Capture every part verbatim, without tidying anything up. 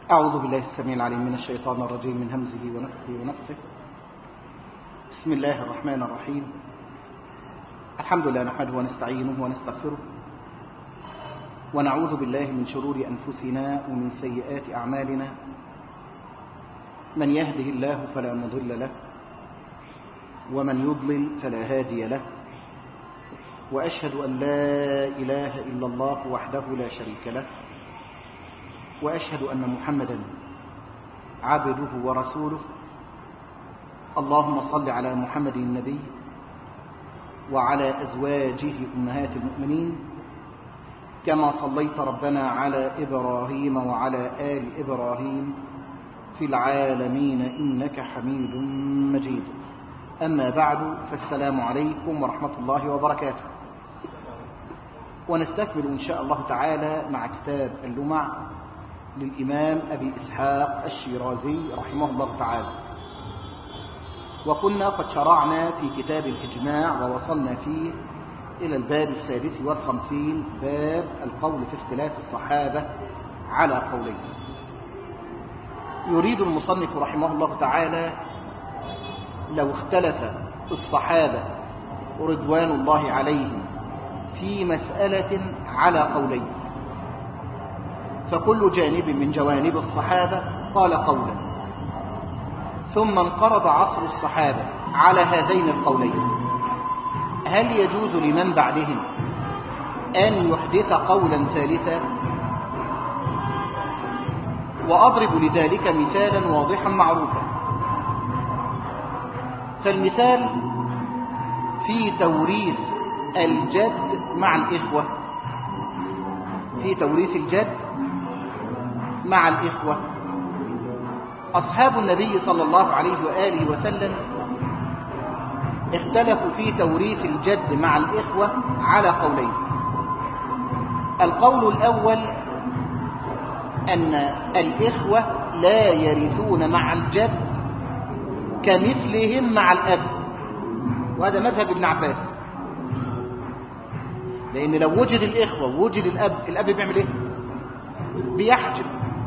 أعوذ بالله السميع العليم من الشيطان الرجيم من همزه ونفخه ونفثه. بسم الله الرحمن الرحيم. الحمد لله نحمده ونستعينه ونستغفره ونعوذ بالله من شرور أنفسنا ومن سيئات أعمالنا. من يهده الله فلا مضل له ومن يضلل فلا هادي له، وأشهد أن لا إله إلا الله وحده لا شريك له، وأشهد أن محمدًا عبده ورسوله. اللهم صل على محمد النبي وعلى أزواجه أمهات المؤمنين كما صليت ربنا على إبراهيم وعلى آل إبراهيم في العالمين إنك حميد مجيد. أما بعد، فالسلام عليكم ورحمة الله وبركاته. ونستكمل إن شاء الله تعالى مع كتاب اللمع للإمام أبي إسحاق الشيرازي رحمه الله تعالى. وكنا قد شرعنا في كتاب الإجماع ووصلنا فيه إلى الباب السادس والخمسين، باب القول في اختلاف الصحابة على قولين. يريد المصنف رحمه الله تعالى لو اختلف الصحابة رضوان الله عليهم في مسألة على قولين، فكل جانب من جوانب الصحابة قال قولا، ثم انقرض عصر الصحابة على هذين القولين، هل يجوز لمن بعدهم أن يحدث قولا ثالثا؟ وأضرب لذلك مثالا واضحا معروفا. فالمثال في توريث الجد مع الإخوة، في توريث الجد مع الإخوة. أصحاب النبي صلى الله عليه وآله وسلم اختلفوا في توريث الجد مع الإخوة على قولين. القول الأول أن الإخوة لا يرثون مع الجد كمثلهم مع الأب، وهذا مذهب ابن عباس، لأن لو وجد الإخوة ووجد الأب، الأب بيعمل إيه؟ بيحجب.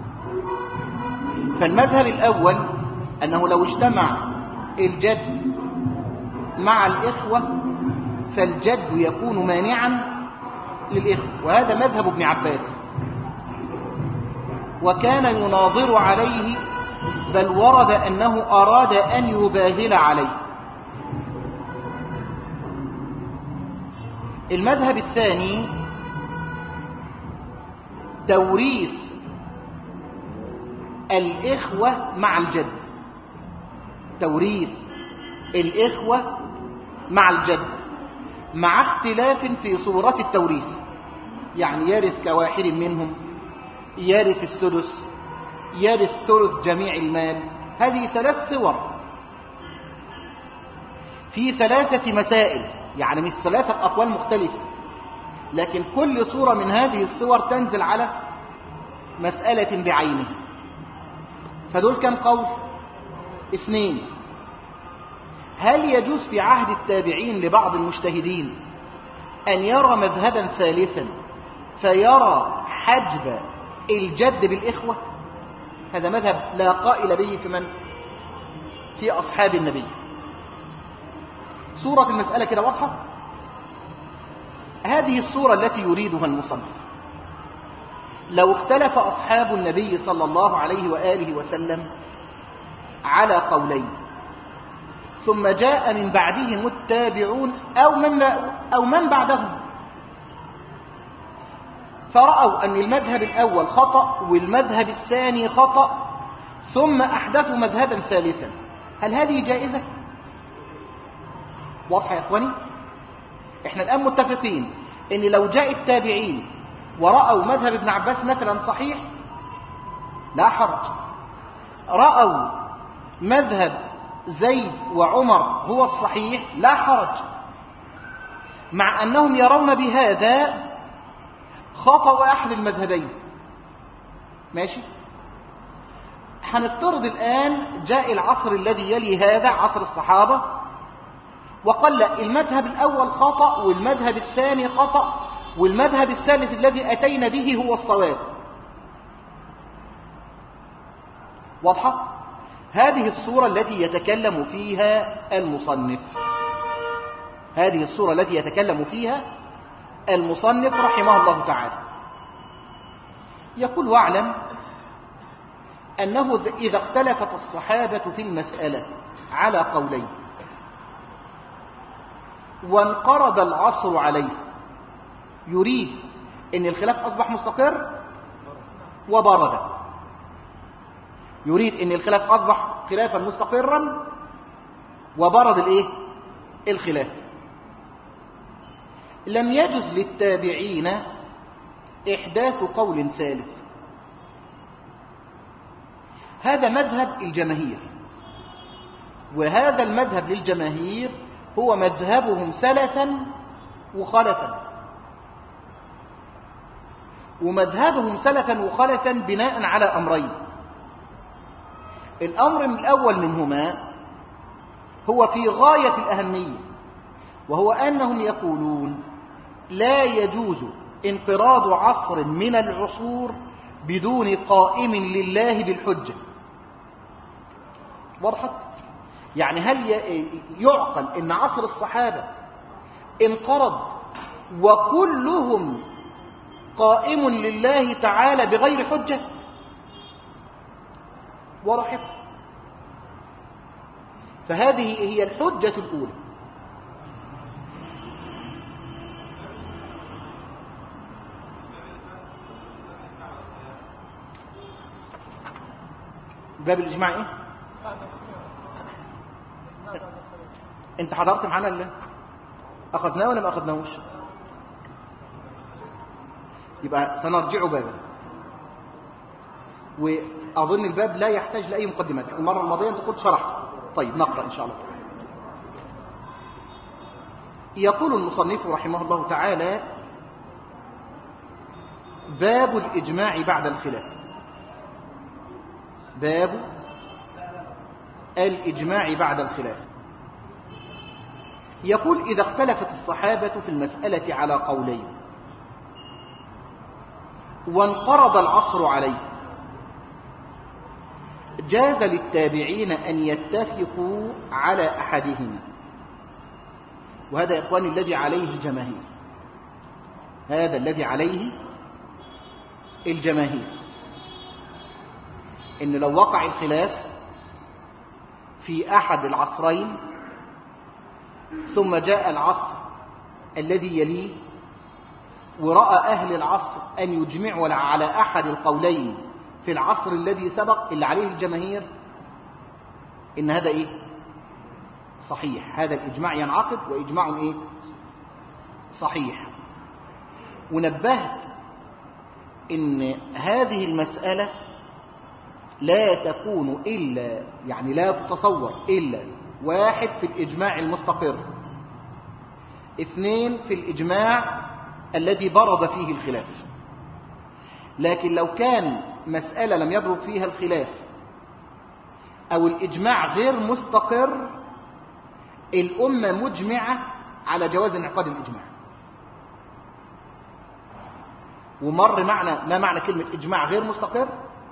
فالمذهب الأول أنه لو اجتمع الجد مع الإخوة فالجد يكون مانعا للإخوة، وهذا مذهب ابن عباس، وكان يناظر عليه، بل ورد أنه أراد أن يباهل عليه. المذهب الثاني توريث الإخوة مع الجد، توريث الإخوة مع الجد مع اختلاف في صورة التوريث، يعني يرث كواحد منهم، يرث السدس، يرث ثلث جميع المال. هذه ثلاث صور في ثلاثة مسائل، يعني مش ثلاثة أقوال مختلفة، لكن كل صورة من هذه الصور تنزل على مسألة بعينها. فدول كم قول؟ اثنين. هل يجوز في عهد التابعين لبعض المجتهدين أن يرى مذهبا ثالثا فيرى حجب الجد بالإخوة؟ هذا مذهب لا قائل به في من؟ في أصحاب النبي. صورة المسألة كده واضحة؟ هذه الصورة التي يريدها المصنف. لو اختلف أصحاب النبي صلى الله عليه وآله وسلم على قولين، ثم جاء من بعدهم التابعون أو من, أو من بعدهم فرأوا أن المذهب الأول خطأ والمذهب الثاني خطأ، ثم أحدثوا مذهبا ثالثا، هل هذه جائزة؟ واضحة يا أخواني؟ إحنا الآن متفقين أن لو جاء التابعين ورأوا مذهب ابن عباس مثلا صحيح لا حرج، رأوا مذهب زيد وعمر هو الصحيح لا حرج، مع أنهم يرون بهذا خطأ أحد المذهبين. ماشي؟ هنفترض الآن جاء العصر الذي يلي هذا، عصر الصحابة، وقال لا، المذهب الأول خطأ والمذهب الثاني خطأ والمذهب الثالث الذي أتينا به هو الصواب. واضحة؟ هذه الصورة التي يتكلم فيها المصنف هذه الصورة التي يتكلم فيها المصنف رحمه الله تعالى. يقول: واعلم أنه إذا اختلفت الصحابة في المسألة على قولين وانقرض العصر عليه، يريد أن الخلاف أصبح مستقر وبرد، يريد أن الخلاف أصبح خلافا مستقرا وبرد الإيه؟ الخلاف. لم يجز للتابعين إحداث قول ثالث. هذا مذهب الجماهير، وهذا المذهب للجماهير هو مذهبهم سلفا وخلفا، ومذهبهم سلفا وخلفا بناء على أمرين. الأمر الأول منهما هو في غاية الأهمية، وهو أنهم يقولون لا يجوز انقراض عصر من العصور بدون قائم لله بالحجة. وضحت؟ يعني هل يعقل أن عصر الصحابة انقرض وكلهم قائم لله تعالى بغير حجة؟ وضحت؟ فهذه هي الحجة الأولى. باب الإجماع إيه؟ أنت حضرت معنا اللي أخذناه ولا ما أخذناهوش؟ يبقى سنرجع بابا، وأظن الباب لا يحتاج لأي مقدمات. المرة الماضية أنت كنت شرحت. طيب نقرأ إن شاء الله. يقول المصنف رحمه الله تعالى: باب الإجماع بعد الخلاف. باب الإجماع بعد الخلاف. يقول: إذا اختلفت الصحابة في المسألة على قولين وانقرض العصر عليه، جاز للتابعين أن يتفقوا على أحدهما. وهذا يا إخواني الذي عليه الجماهير، هذا الذي عليه الجماهير، إن لو وقع الخلاف في أحد العصرين ثم جاء العصر الذي يليه ورأى أهل العصر أن يجمعوا على أحد القولين في العصر الذي سبق اللي عليه الجماهير، إن هذا إيه؟ صحيح، هذا الإجماع ينعقد وإجماع إيه؟ صحيح. ونبهت إن هذه المسألة لا تكون إلا، يعني لا تتصور إلا واحد في الإجماع المستقر، اثنين في الإجماع الذي برد فيه الخلاف. لكن لو كان مسألة لم يبرد فيها الخلاف أو الإجماع غير مستقر، الأمة مجمعة على جواز انعقاد الإجماع. ومر معنا ما معنى كلمة إجماع غير مستقر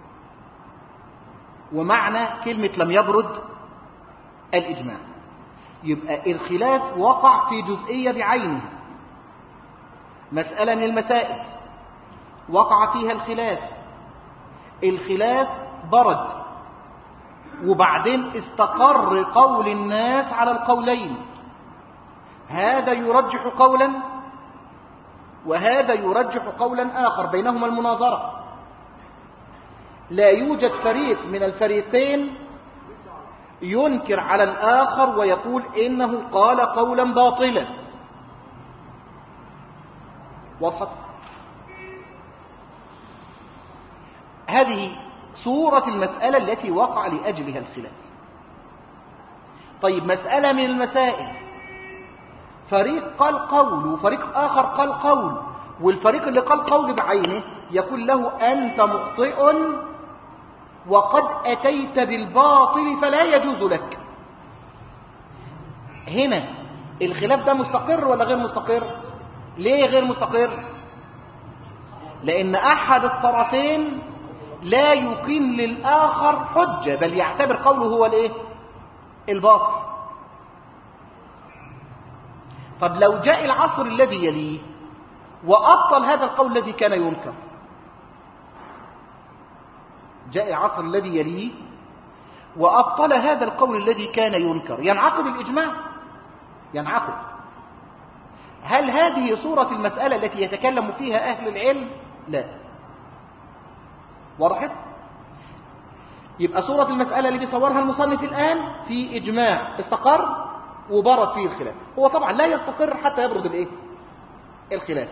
ومعنى كلمة لم يبرد الإجماع. يبقى الخلاف وقع في جزئية بعينها، مسألة من المسائل وقع فيها الخلاف، الخلاف برد وبعدين استقر قول الناس على القولين، هذا يرجح قولا وهذا يرجح قولا آخر، بينهما المناظرة. لا يوجد فريق من الفريقين ينكر على الآخر ويقول إنه قال قولا باطلا. وضحت؟ هذه صورة المسألة التي وقع لأجلها الخلاف. طيب، مسألة من المسائل فريق قال قول وفريق آخر قال قول، والفريق اللي قال قول بعينه يقول له أنت مخطئ وقد أتيت بالباطل فلا يجوز لك. هنا الخلاف ده مستقر ولا غير مستقر؟ ليه غير مستقر؟ لأن أحد الطرفين لا يقيم للآخر حجة، بل يعتبر قوله هو الايه؟ الباطل. طب لو جاء العصر الذي يليه وأبطل هذا القول الذي كان ينكر، جاء العصر الذي يليه وأبطل هذا القول الذي كان ينكر، ينعقد الإجماع؟ ينعقد. هل هذه صورة المسألة التي يتكلم فيها أهل العلم؟ لا. وضحت؟ يبقى صورة المسألة اللي بيصورها المصنف الآن في إجماع استقر وبرد فيه الخلاف. هو طبعا لا يستقر حتى يبرد الإيه؟ الخلاف.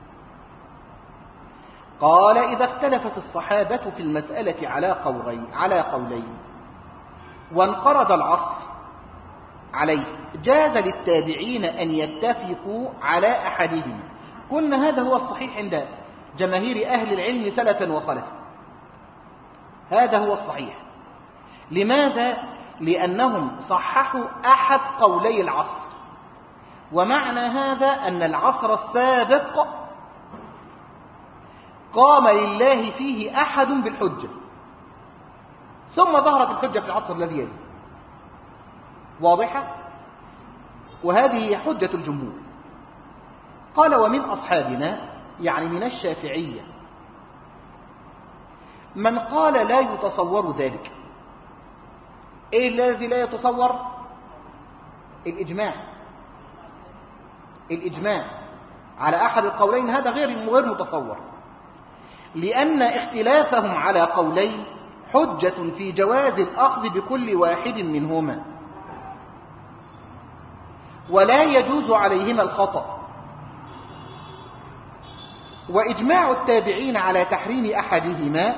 قال: إذا اختلفت الصحابة في المسألة على قولين على قولين وانقرض العصر عليه، جاز للتابعين أن يتفقوا على أحدهما. قلنا هذا هو الصحيح عند جماهير أهل العلم سلفا وخلفا، هذا هو الصحيح. لماذا؟ لأنهم صححوا أحد قولي العصر، ومعنى هذا أن العصر السابق قام لله فيه أحد بالحجة، ثم ظهرت الحجة في العصر الذي يليه. واضحة؟ وهذه حجة الجمهور. قال: ومن أصحابنا، يعني من الشافعية، من قال لا يتصور ذلك. إيه الذي لا يتصور؟ الإجماع. الإجماع على أحد القولين هذا غير غير متصور، لأن اختلافهم على قولين حجة في جواز الأخذ بكل واحد منهما، ولا يجوز عليهما الخطأ. وإجماع التابعين على تحريم أحدهما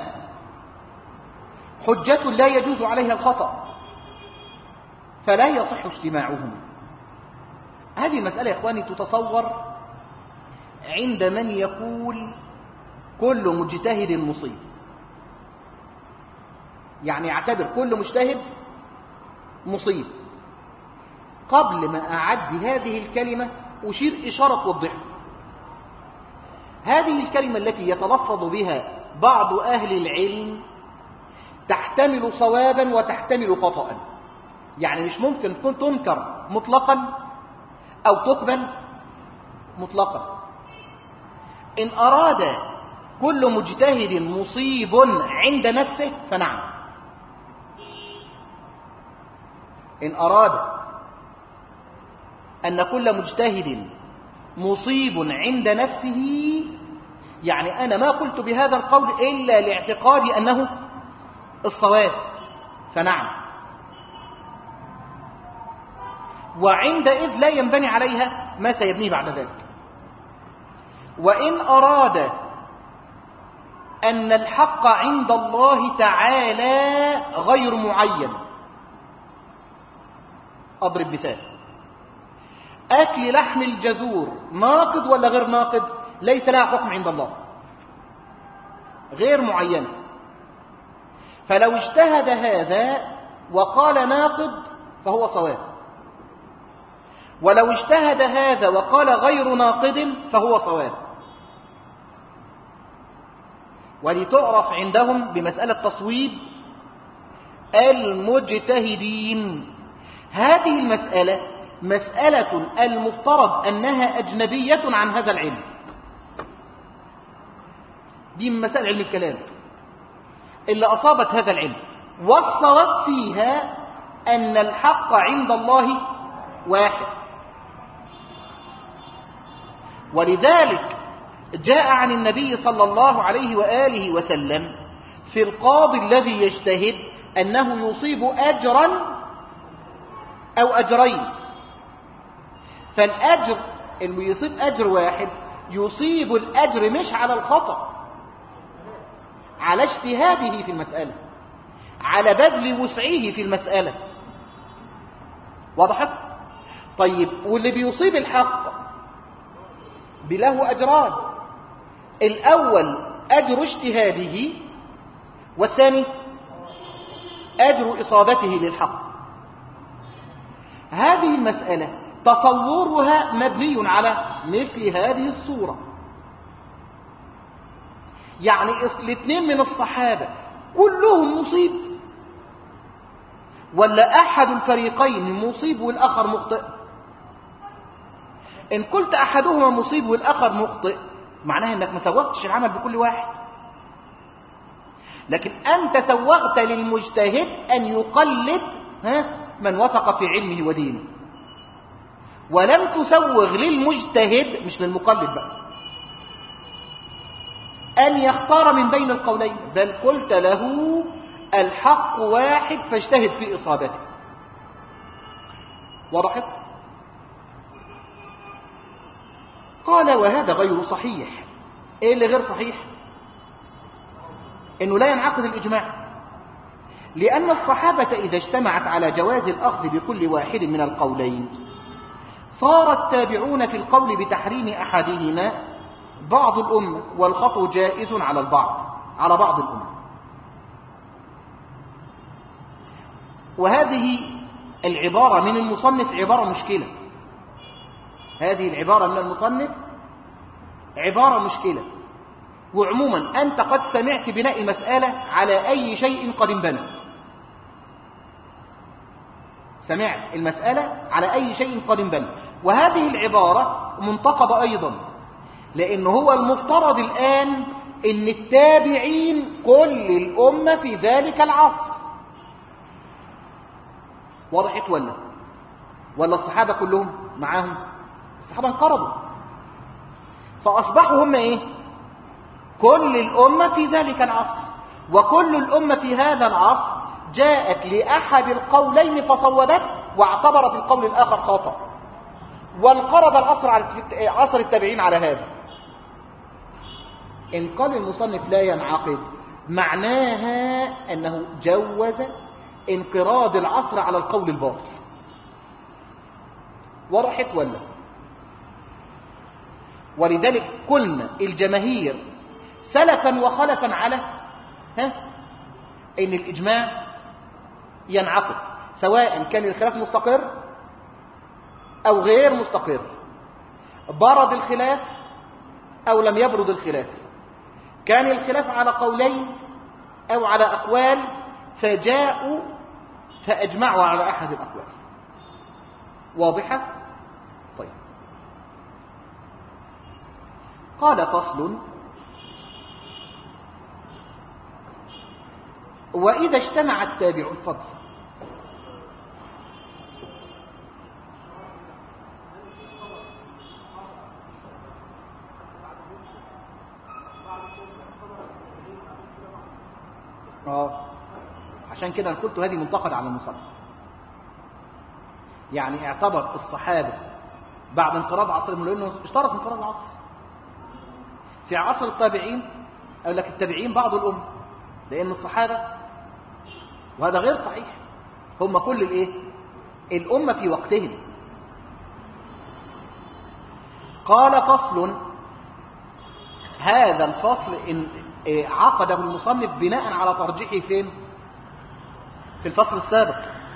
حجة لا يجوز عليها الخطأ، فلا يصح اجتماعهما. هذه المسألة يا إخواني تتصور عند من يقول كل مجتهد مصيب، يعني يعتبر كل مجتهد مصيب. قبل ما أعد هذه الكلمة أشير إشارة توضحها. هذه الكلمة التي يتلفظ بها بعض أهل العلم تحتمل صوابا وتحتمل خطأ، يعني مش ممكن تكون تنكر مطلقا أو تقبل مطلقا. إن أراد كل مجتهد مصيب عند نفسه فنعم، إن أراد أن كل مجتهد مصيب عند نفسه، يعني أنا ما قلت بهذا القول إلا لاعتقادي أنه الصواب، فنعم. وعندئذ لا ينبني عليها ما سيبنيه بعد ذلك. وإن أراد أن الحق عند الله تعالى غير معين، أضرب مثال: أكل لحم الجزور ناقض ولا غير ناقض؟ ليس لها حكم عند الله، غير معين. فلو اجتهد هذا وقال ناقض فهو صواب، ولو اجتهد هذا وقال غير ناقض فهو صواب. ولتعرف عندهم بمسألة تصويب المجتهدين. هذه المسألة مسألة المفترض أنها أجنبية عن هذا العلم، دي من مسائل علم الكلام اللي أصابت هذا العلم، والصواب فيها أن الحق عند الله واحد. ولذلك جاء عن النبي صلى الله عليه وآله وسلم في القاضي الذي يجتهد أنه يصيب أجرا أو أجرين، فالأجر اللي يصيب أجر واحد يصيب الأجر مش على الخطأ، على اجتهاده في المسألة، على بذل وسعه في المسألة. وضحت؟ طيب، واللي بيصيب الحق بله أجران، الأول أجر اجتهاده، والثاني أجر إصابته للحق. هذه المسألة تصورها مبني على مثل هذه الصورة، يعني الاثنين من الصحابة كلهم مصيب ولا أحد الفريقين مصيب والآخر مخطئ؟ إن قلت أحدهما مصيب والآخر مخطئ معناها أنك ما سوغتش العمل بكل واحد، لكن أنت سوغت للمجتهد أن يقلد ها من وثق في علمه ودينه، ولم تسوغ للمجتهد مش للمقلد بقى أن يختار من بين القولين، بل قلت له الحق واحد فاجتهد في إصابته. وضحت؟ قال وهذا غير صحيح. ايه اللي غير صحيح؟ انه لا ينعقد الاجماع، لان الصحابه اذا اجتمعت على جواز الاخذ بكل واحد من القولين صار التابعون في القول بتحريم احدهما بعض الامه والخطأ جائز على البعض على بعض الامه. وهذه العباره من المصنف عباره مشكله، هذه العباره من المصنف عباره مشكله. وعموما أنت قد سمعت بناء المسألة على أي شيء قد انبنى، سمعت المسألة على أي شيء قد انبنى، وهذه العبارة منتقدة أيضا، لأنه هو المفترض الآن أن التابعين كل الأمة في ذلك العصر. وضحت ولا ولا الصحابة كلهم معاهم؟ الصحابة انقرضوا فأصبحوا هم إيه؟ كل الأمة في ذلك العصر، وكل الأمة في هذا العصر جاءت لأحد القولين فصوبت واعتبرت القول الآخر خطأ، وانقرض العصر على عصر التابعين على هذا. إن قال المصنف لا ينعقد معناها أنه جوز انقراض العصر على القول الباطل. وضحت ولا؟ ولذلك قلنا الجماهير سلفا وخلفا على ها ان الاجماع ينعقد سواء كان الخلاف مستقر او غير مستقر، برد الخلاف او لم يبرد الخلاف، كان الخلاف على قولين او على اقوال فجاءوا فاجمعوا على احد الاقوال. واضحه؟ طيب. قال فصل: وإذا اجتمع التابعون فضل اه عشان كده انا قلت هذه منتقد على المصنف، يعني اعتبر الصحابه بعد انقراض عصرهم، لانه اشترط انقراض العصر في عصر التابعين، قال لك التابعين بعض الامه، لان الصحابه، وهذا غير صحيح، هم كل الايه الامه في وقتهم. قال فصل: هذا الفصل إن عقده المصنف بناء على ترجيحه فين؟ في الفصل السابق.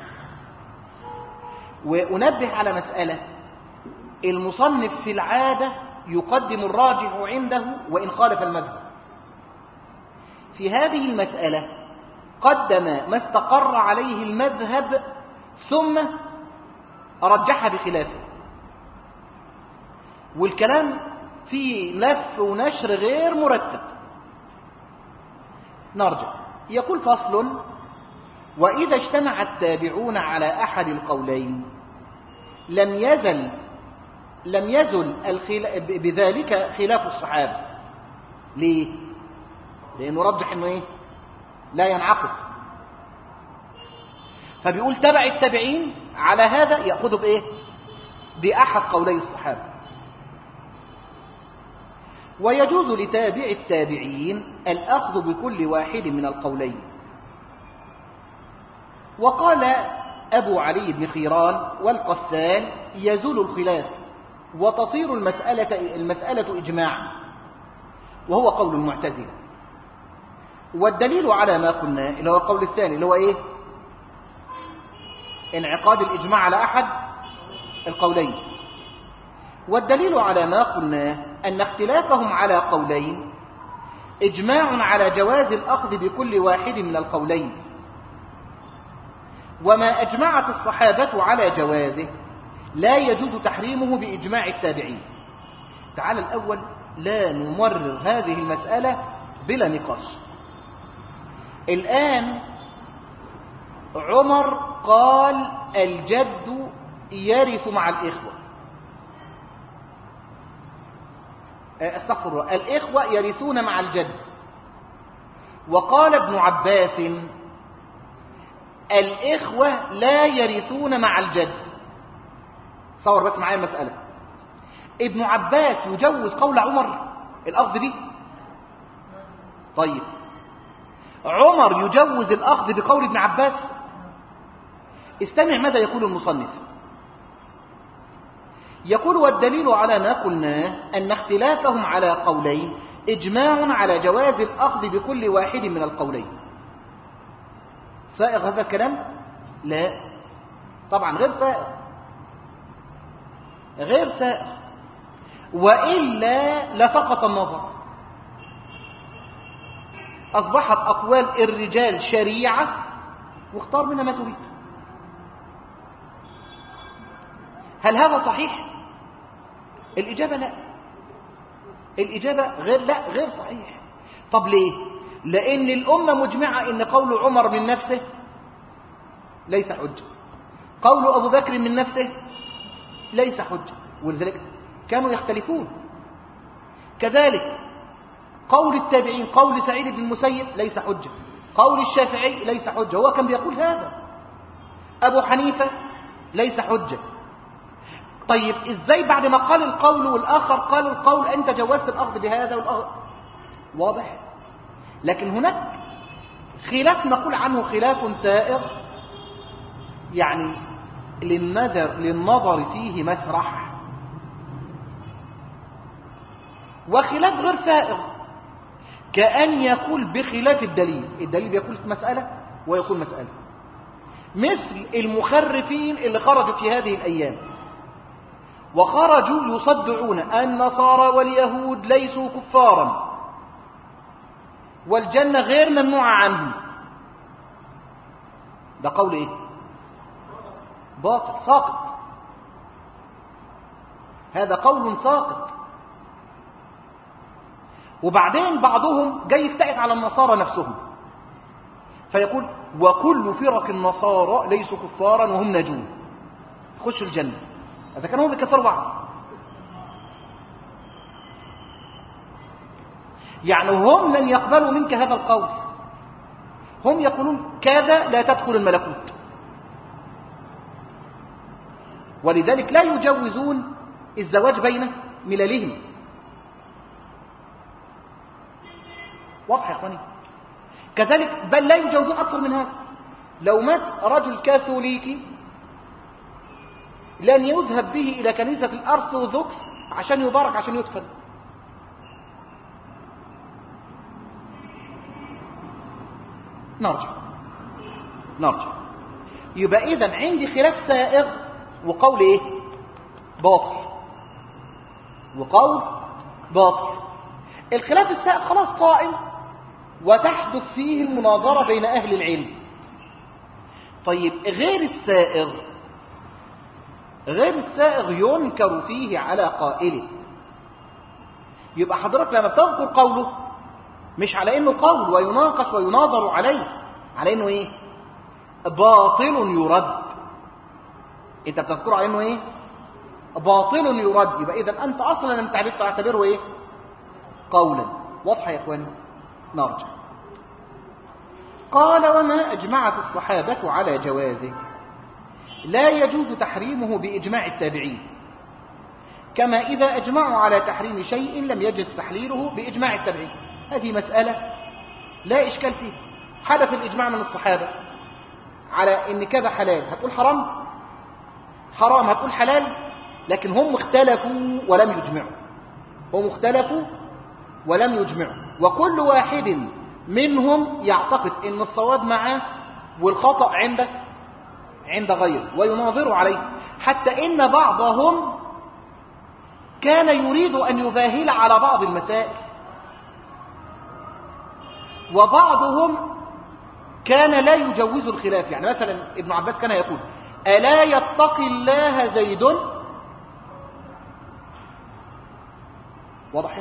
وأنبه على مسألة: المصنف في العادة يقدم الراجح عنده وإن خالف المذهب. في هذه المسألة قدم ما استقر عليه المذهب ثم رجح بخلافه، والكلام فيه لف ونشر غير مرتب. نرجع. يقول فصل: وإذا اجتمع التابعون على أحد القولين لم يزل لم يزل الخلا... بذلك خلاف الصحابة. ليه؟ لأنه رجح إنه إيه؟ لا ينعقد. فبيقول تبع التابعين على هذا يأخذوا بإيه؟ بأحد قولي الصحابة. ويجوز لتابع التابعين الأخذ بكل واحد من القولين. وقال أبو علي بن خيران والقثال: يزول الخلاف وتصير المسألة, المسألة إجماعا، وهو قول المعتزلة. والدليل على ما قلنا اللي هو القول الثاني اللي هو إيه؟ انعقاد الإجماع على أحد القولين. والدليل على ما قلنا أن اختلافهم على قولين إجماع على جواز الأخذ بكل واحد من القولين، وما أجمعت الصحابة على جوازه لا يجوز تحريمه بإجماع التابعين. تعال الأول لا نمرر هذه المسألة بلا نقاش. الآن عمر قال الجد يرث مع الإخوة، استغفر الله، الإخوة يرثون مع الجد. وقال ابن عباس الإخوة لا يرثون مع الجد. صور بس معايا المسألة. ابن عباس يجوز قول عمر الأخذ به؟ طيب عمر يجوز الأخذ بقول ابن عباس؟ استمع ماذا يقول المصنف. يقول والدليل على ما قلناه أن اختلافهم على قولين إجماع على جواز الأخذ بكل واحد من القولين. سائغ هذا الكلام؟ لا طبعا غير سائغ، غير سائغ، وإلا لسقط النظر. أصبحت أقوال الرجال شريعة واختار منها ما تريد. هل هذا صحيح؟ الإجابة لا. الإجابة غير لا غير صحيح. طب ليه؟ لأن الأمة مجمعة إن قول عمر من نفسه ليس حجة، قول أبو بكر من نفسه ليس حجة، ولذلك كانوا يختلفون. كذلك قول التابعين، قول سعيد بن المسيب ليس حجة، قول الشافعي ليس حجة، هو كان بيقول هذا. أبو حنيفة ليس حجة. طيب إزاي بعد ما قال القول والآخر قال القول أنت جوزت الأخذ بهذا والأخذ؟ واضح. لكن هناك خلاف نقول عنه خلاف سائغ، يعني للنظر, للنظر فيه مسرح، وخلاف غير سائغ كأن يقول بخلاف الدليل. الدليل يقول مسألة ويقول مسألة، مثل المخرفين اللي خرجوا في هذه الأيام وخرجوا يصدعون النصارى واليهود ليسوا كفارا والجنة غير ممنوعة عنهم. ده قول ايه؟ باطل ساقط. هذا قول ساقط. وبعدين بعضهم جاي يفتئت على النصارى نفسهم فيقول وكل فرق النصارى ليسوا كفارا وهم نجون خشوا الجنة. هذا كانوا بيكفروا بعض. يعني هم لن يقبلوا منك هذا القول، هم يقولون كذا لا تدخل الملكوت، ولذلك لا يجوزون الزواج بين مللهم. واضح يا اخواني؟ كذلك بل لا يجوزون اكثر من هذا. لو مات رجل كاثوليكي لن يذهب به الى كنيسة الارثوذكس عشان يبارك عشان يدفن. نرجع نرجع يبقى اذا عندي خلاف سائغ وقول ايه؟ باطل. وقول باطل. الخلاف السائغ خلاص قائم وتحدث فيه المناظرة بين أهل العلم. طيب غير السائغ، غير السائغ ينكر فيه على قائله. يبقى حضرتك لما بتذكر قوله مش على انه قول ويناقش ويناظر عليه، على انه ايه؟ باطل يرد. انت بتذكره على انه ايه؟ باطل يرد. يبقى اذا انت اصلا لم تعتبره ايه؟ قولا. واضحه يا اخواني؟ نرجع. قال وما اجمعت الصحابه على جوازه لا يجوز تحريمه باجماع التابعين، كما اذا اجمعوا على تحريم شيء لم يجوز تحليله باجماع التابعين. هذه مساله لا اشكال فيها. حدث الاجماع من الصحابه على ان كذا حلال، هتقول حرام؟ حرام هتقول حلال؟ لكن هم اختلفوا ولم يجمعوا. هم اختلفوا ولم يجمعوا، وكل واحد منهم يعتقد ان الصواب معه والخطأ عنده عند غيره ويناظر عليه، حتى ان بعضهم كان يريد ان يباهل على بعض المسائل. وبعضهم كان لا يجوز الخلاف. يعني مثلا ابن عباس كان يقول ألا يتقي الله زيد؟ وضحت؟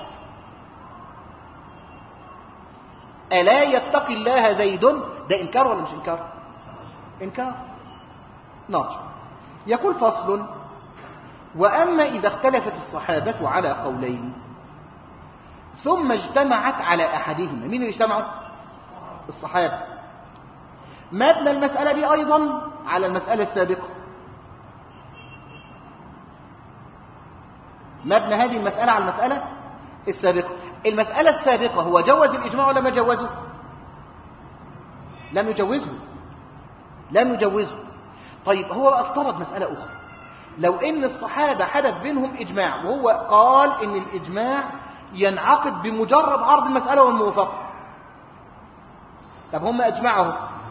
ألا يتقي الله زيد، ده إنكار ولا مش إنكار؟ إنكار. نرجع. يقول فصل: وأما إذا اختلفت الصحابة على قولين ثم اجتمعت على أحدهما. مين اللي اجتمعوا؟ الصحابة. مبنى المسألة دي أيضا على المسألة السابقة. مبنى هذه المسألة على المسألة السابقة. المسألة السابقة هو جوز الإجماع ولا ما جوزه؟ لم يجوزه. لم يجوزه. طيب هو افترض مسألة أخرى. لو إن الصحابة حدث بينهم إجماع وهو قال إن الإجماع ينعقد بمجرد عرض المسألة والموافقة. طب هم أجمعوا،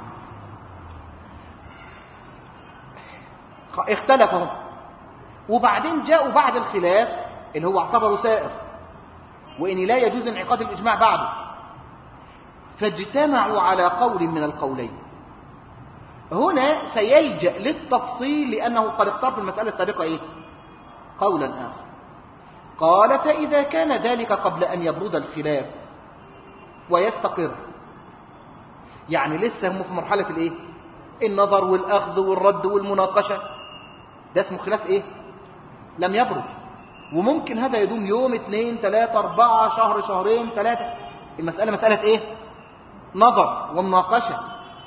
اختلفوا، وبعدين جاءوا بعد الخلاف اللي هو اعتبروا سائر وإن لا يجوز انعقاد الإجماع بعده، فاجتمعوا على قول من القولين. هنا سيلجأ للتفصيل لأنه قد اختار في المسألة السابقة إيه؟ قولا آخر. قال: فإذا كان ذلك قبل أن يبرد الخلاف ويستقر، يعني لسه هم في مرحلة الإيه؟ النظر والأخذ والرد والمناقشة، ده اسمه خلاف إيه؟ لم يبرد. وممكن هذا يدوم يوم اثنين ثلاثة أربعة شهر شهرين ثلاثة. المسألة مسألة إيه؟ نظر ومناقشة.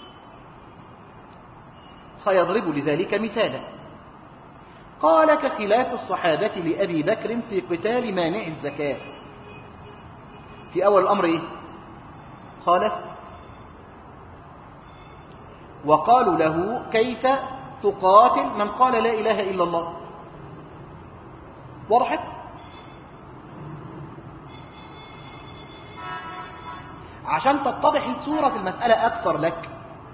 سيضرب لذلك مثالا. قال: كخلاف الصحابة لأبي بكر في قتال مانع الزكاة. في أول الأمر إيه؟ خالف، وقالوا له: كيف تقاتل من قال لا إله إلا الله؟ وضحت؟ عشان تتضح صورة المسألة أكثر لك،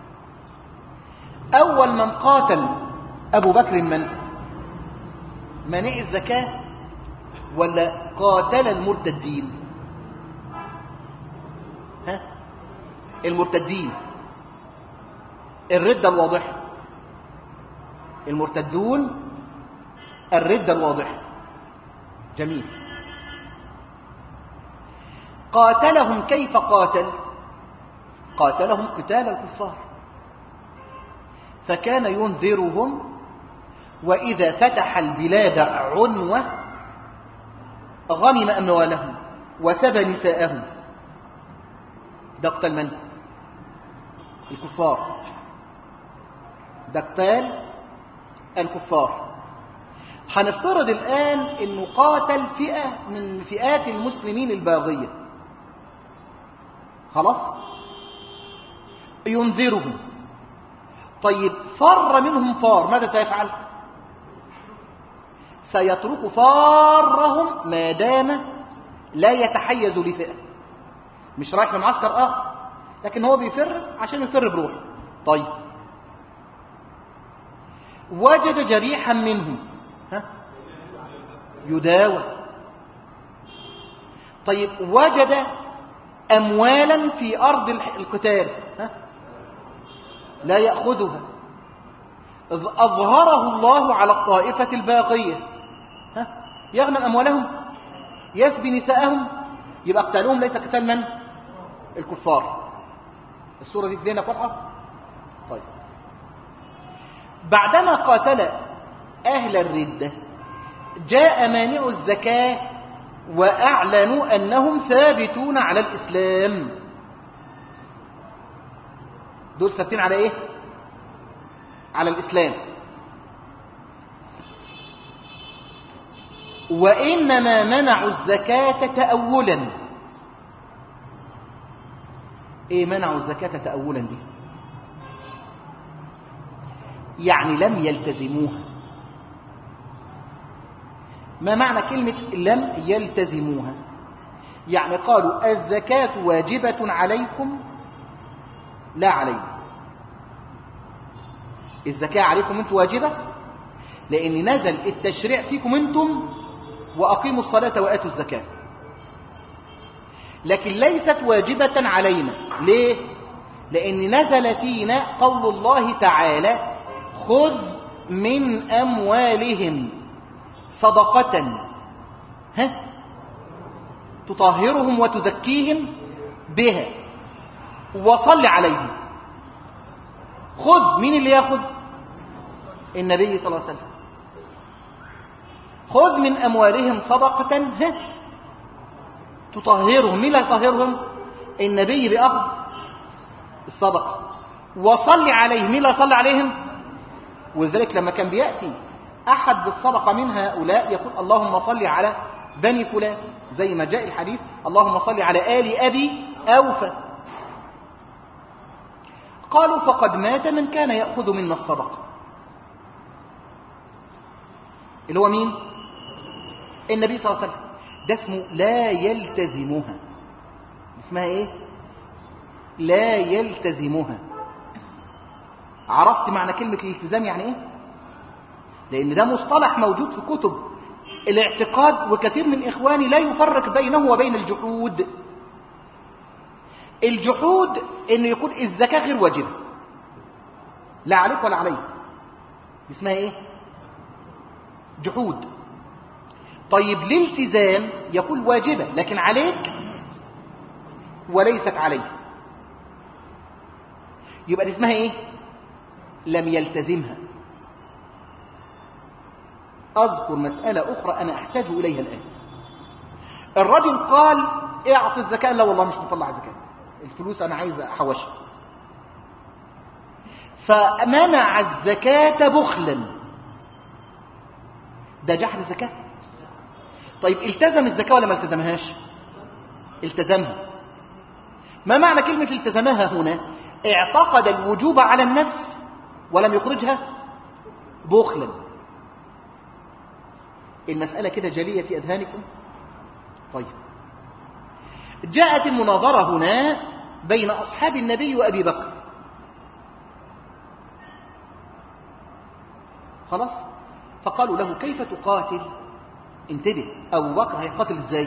أول من قاتل أبو بكر من منع الزكاة ولا قاتل المرتدين؟ ها؟ المرتدين، الردة الواضحة. المرتدون الردة الواضحة. جميل. قاتلهم كيف قاتل؟ قاتلهم قتال الكفار، فكان ينذرهم، وإذا فتح البلاد عنوة غنم أموالهم وسبى نساءهم. ده قتال من؟ الكفار. ده قتال الكفار. هنفترض الآن أنه قاتل فئة من فئات المسلمين الباغية، خلاص؟ ينذرهم. طيب فر منهم فار، ماذا سيفعل؟ سيترك فارهم ما دام لا يتحيز لفئة. مش رايح لمعسكر آخر، لكن هو بيفر عشان يفر بروحه. طيب وجد جريحا منهم، ها؟ يداوى. طيب وجد أموالا في أرض القتال، ها؟ لا يأخذها. أظهره الله على الطائفة الباغية، ها؟ يغنم أموالهم، يسبي نساءهم، يبقى قتالهم ليس قتال من؟ الكفار. الصورة دي في ذهنك واضحة؟ طيب بعدما قاتل أهل الردة جاء مانع الزكاة وأعلنوا أنهم ثابتون على الإسلام. دول ثابتين على إيه؟ على الإسلام. وإنما منعوا الزكاة تأولا. إيه منعوا الزكاة تأولا دي؟ يعني لم يلتزموها. ما معنى كلمة لم يلتزموها؟ يعني قالوا الزكاة واجبة عليكم لا علينا. الزكاة عليكم انتم واجبة لأن نزل التشريع فيكم انتم، وأقيموا الصلاة وآتوا الزكاة، لكن ليست واجبة علينا. ليه؟ لأن نزل فينا قول الله تعالى خذ من أموالهم صدقة ها تطهرهم وتزكيهم بها وصل عليهم. خذ، مين اللي ياخذ؟ النبي صلى الله عليه وسلم. خذ من أموالهم صدقة ها تطهرهم. مين اللي يطهرهم؟ النبي بأخذ الصدقة. وصل عليهم. مين اللي يصلي عليهم؟ ولذلك لما كان بيأتي أحد بالصدقة من هؤلاء يقول اللهم صل على بني فلان، زي ما جاء الحديث اللهم صل على آل أبي أوفى. قالوا فقد مات من كان يأخذ منا الصدقة، اللي هو مين؟ النبي صلى الله عليه وسلم. ده اسمه لا يلتزمها. اسمها ايه؟ لا يلتزمها. عرفت معنى كلمة الالتزام يعني ايه؟ لأن ده مصطلح موجود في كتب الاعتقاد، وكثير من إخواني لا يفرق بينه وبين الجحود. الجحود إنه يكون الزكاة غير واجبة، لا عليك ولا عليك، اسمها إيه؟ جحود. طيب الالتزام يكون واجبة لكن عليك وليست عليك، يبقى دي اسمها إيه؟ لم يلتزمها. أذكر مسألة أخرى أنا أحتاج إليها الآن. الرجل قال اعطي الزكاة، لا والله مش مطلع زكاة، الفلوس أنا عايز أحوشها، فمنع الزكاة بخلا. ده جحد الزكاة. طيب التزم الزكاة ولا ما التزمهاش؟ التزمها. ما معنى كلمة التزمها هنا؟ اعتقد الوجوب على النفس ولم يخرجها بخلا. المسألة كده جلية في أذهانكم؟ طيب جاءت المناظرة هنا بين أصحاب النبي وأبي بكر. خلاص، فقالوا له كيف تقاتل؟ انتبه، أبو بكر هيقاتل ازاي؟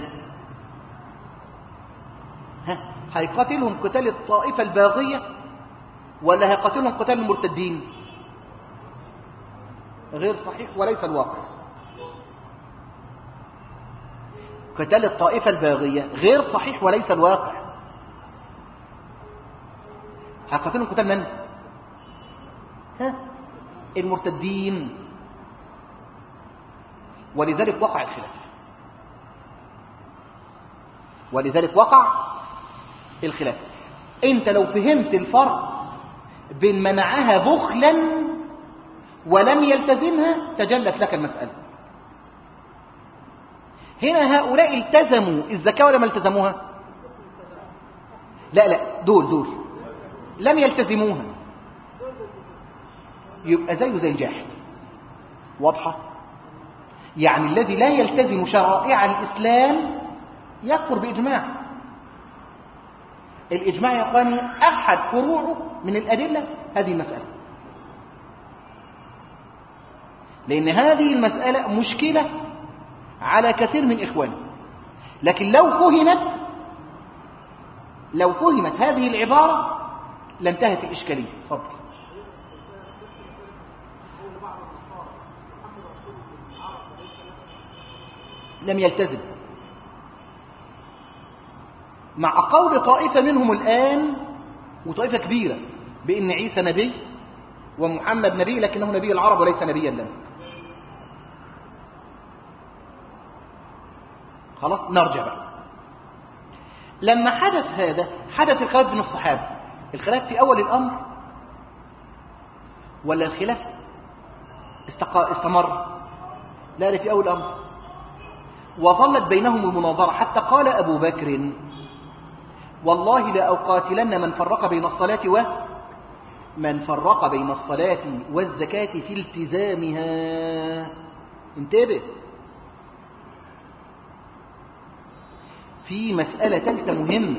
ها، هيقاتلهم قتال الطائفة الباغية ولا هيقاتلهم قتال المرتدين؟ غير صحيح وليس الواقع. قتال الطائفة الباغية غير صحيح وليس الواقع. هيقاتلهم قتال من؟ ها؟ المرتدين. ولذلك وقع الخلاف. ولذلك وقع الخلاف. انت لو فهمت الفرق بين منعها بخلا ولم يلتزمها تجلت لك المسألة. هنا هؤلاء التزموا الزكاة ولا ما التزموها؟ لا لا، دول دول لم يلتزموها، يبقى زيه زي الجاحد. واضحة؟ يعني الذي لا يلتزم شرائع الإسلام يكفر بإجماع. الإجماع يا إخواني أحد فروعه من الأدلة هذه المسألة، لأن هذه المسألة مشكلة على كثير من إخواني. لكن لو فهمت لو فهمت هذه العبارة لانتهت الإشكالية. تفضل. لم يلتزم، مع قول طائفة منهم الآن وطائفة كبيرة بأن عيسى نبي ومحمد نبي، لكنه نبي العرب وليس نبيا لنا. خلاص، نرجع بقى. لما حدث هذا حدث الخلاف بين الصحابة. الخلاف في أول الأمر ولا الخلاف استقا... استمر؟ لا، لا، في أول الأمر. وظلت بينهم المناظرة حتى قال أبو بكر والله لأقاتلن من فرق بين الصلاة و من فرق بين الصلاة والزكاة في التزامها. انتبه، في مسألة ثالثة مهمة.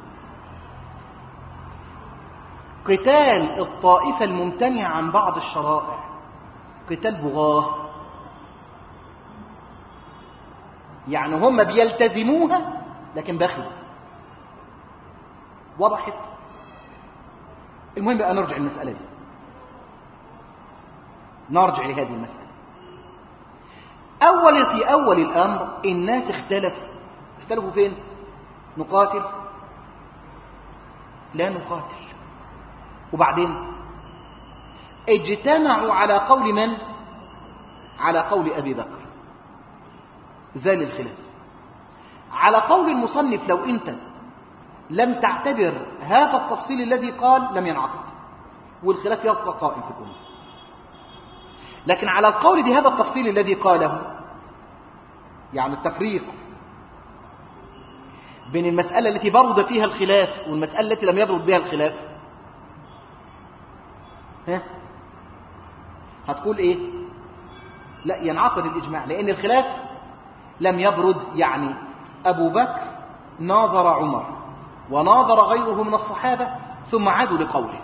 قتال الطائفة الممتنعة عن بعض الشرائع قتال بغاة، يعني هم بيلتزموها لكن بخلوا. وضحت؟ المهم بقى نرجع المسألة دي، نرجع لهذه المسألة. أول في أول الأمر الناس اختلفوا. اختلفوا فين؟ نقاتل؟ لا نقاتل. وبعدين اجتمعوا على قول من؟ على قول أبي بكر، زال الخلاف. على قول المصنف لو أنت لم تعتبر هذا التفصيل الذي قال لم ينعقد والخلاف يبقى قائم في الأمة. لكن على القول بهذا التفصيل الذي قاله، يعني التفريق بين المسألة التي برد فيها الخلاف والمسألة التي لم يبرد بها الخلاف، ها هتقول ايه؟ لا، ينعقد الإجماع، لأن الخلاف لم يبرد. يعني أبو بكر ناظر عمر وناظر غيره من الصحابة ثم عادوا لقوله.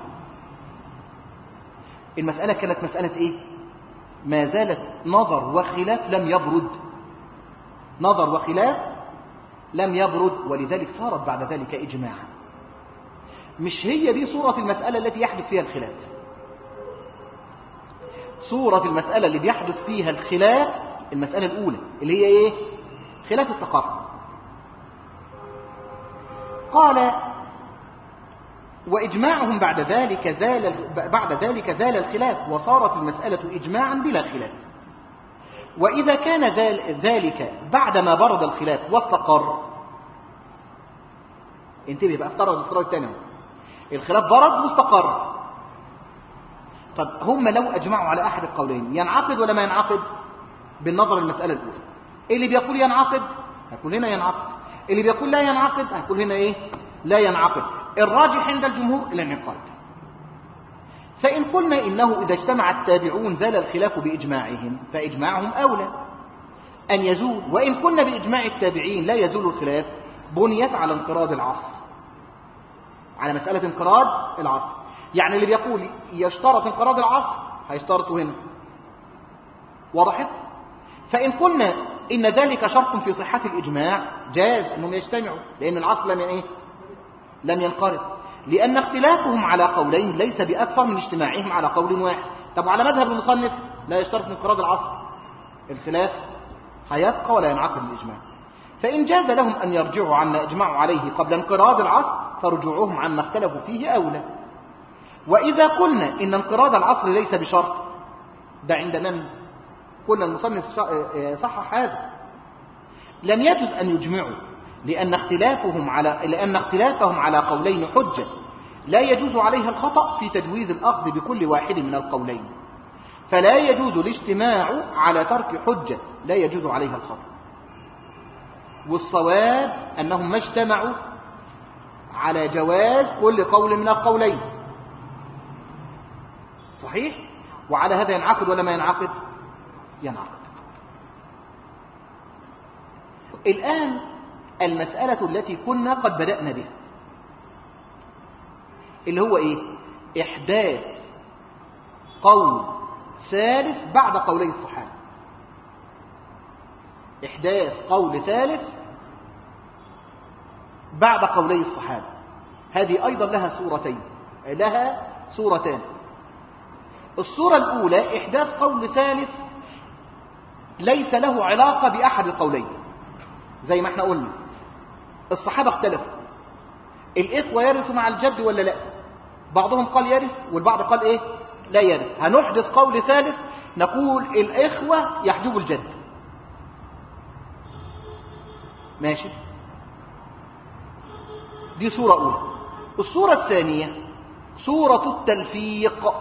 المسألة كانت مسألة ايه؟ ما زالت نظر وخلاف لم يبرد، نظر وخلاف لم يبرد، ولذلك صارت بعد ذلك إجماعا. مش هي دي صورة المسألة التي يحدث فيها الخلاف. صورة المسألة اللي بيحدث فيها الخلاف المسألة الأولى اللي هي إيه؟ خلاف استقر. قال وإجماعهم بعد ذلك زال بعد ذلك زال الخلاف وصارت المسألة إجماعا بلا خلاف. وإذا كان ذلك بعدما برد الخلاف واستقر، انتبه بقى، افترض الافتراض الثاني، الخلاف برد واستقر. طب هم لو أجمعوا على أحد القولين ينعقد ولا ما ينعقد؟ بالنظر المسألة الأولى، اللي بيقول ينعقد هيقول هنا ينعقد، اللي بيقول لا ينعقد هيقول هنا إيه؟ لا ينعقد. الراجح عند الجمهور الانعقاد. فإن قلنا إنه إذا اجتمع التابعون زال الخلاف بإجماعهم فإجماعهم أولى أن يزول، وإن كنا بإجماع التابعين لا يزول الخلاف، بنيت على انقراض العصر، على مسألة انقراض العصر. يعني اللي بيقول يشترط انقراض العصر هيشترطوا هنا، وضحت؟ فإن قلنا إن ذلك شرط في صحة الإجماع جاز أنهم يجتمعوا، لأن العصر لم إيه؟ لم ينقرض، لأن اختلافهم على قولين ليس بأكثر من اجتماعهم على قول واحد. طب على مذهب المصنف لا يشترط انقراض العصر، الخلاف هيبقى ولا ينعقد الإجماع. فإن جاز لهم أن يرجعوا عما أجمعوا عليه قبل انقراض العصر فرجوعهم عما اختلفوا فيه أولى. وإذا قلنا إن انقراض العصر ليس بشرط، ده عند من؟ قلنا المصنف صحح هذا، لم يجوز أن يجمعوا، لأن اختلافهم على لأن اختلافهم على قولين حجة لا يجوز عليها الخطأ في تجويز الأخذ بكل واحد من القولين، فلا يجوز الاجتماع على ترك حجة لا يجوز عليها الخطأ. والصواب أنهم ما اجتمعوا على جواز كل قول من القولين، صحيح؟ وعلى هذا ينعقد ولا ما ينعقد؟ ينعقد. الآن المسألة التي كنا قد بدأنا بها اللي هو إيه؟ إحداث قول ثالث بعد قولي الصحابة. إحداث قول ثالث بعد قولي الصحابة، هذه أيضا لها صورتين، لها صورتان. الصورة الأولى إحداث قول ثالث ليس له علاقة بأحد القولين، زي ما احنا قلنا الصحابة اختلفوا الإخوة يرثوا مع الجد ولا لا، بعضهم قال يرث والبعض قال إيه؟ لا يرث. هنحدث قول ثالث نقول الإخوة يحجبوا الجد، ماشي؟ دي صورة أولى. الصورة الثانية صورة التلفيق،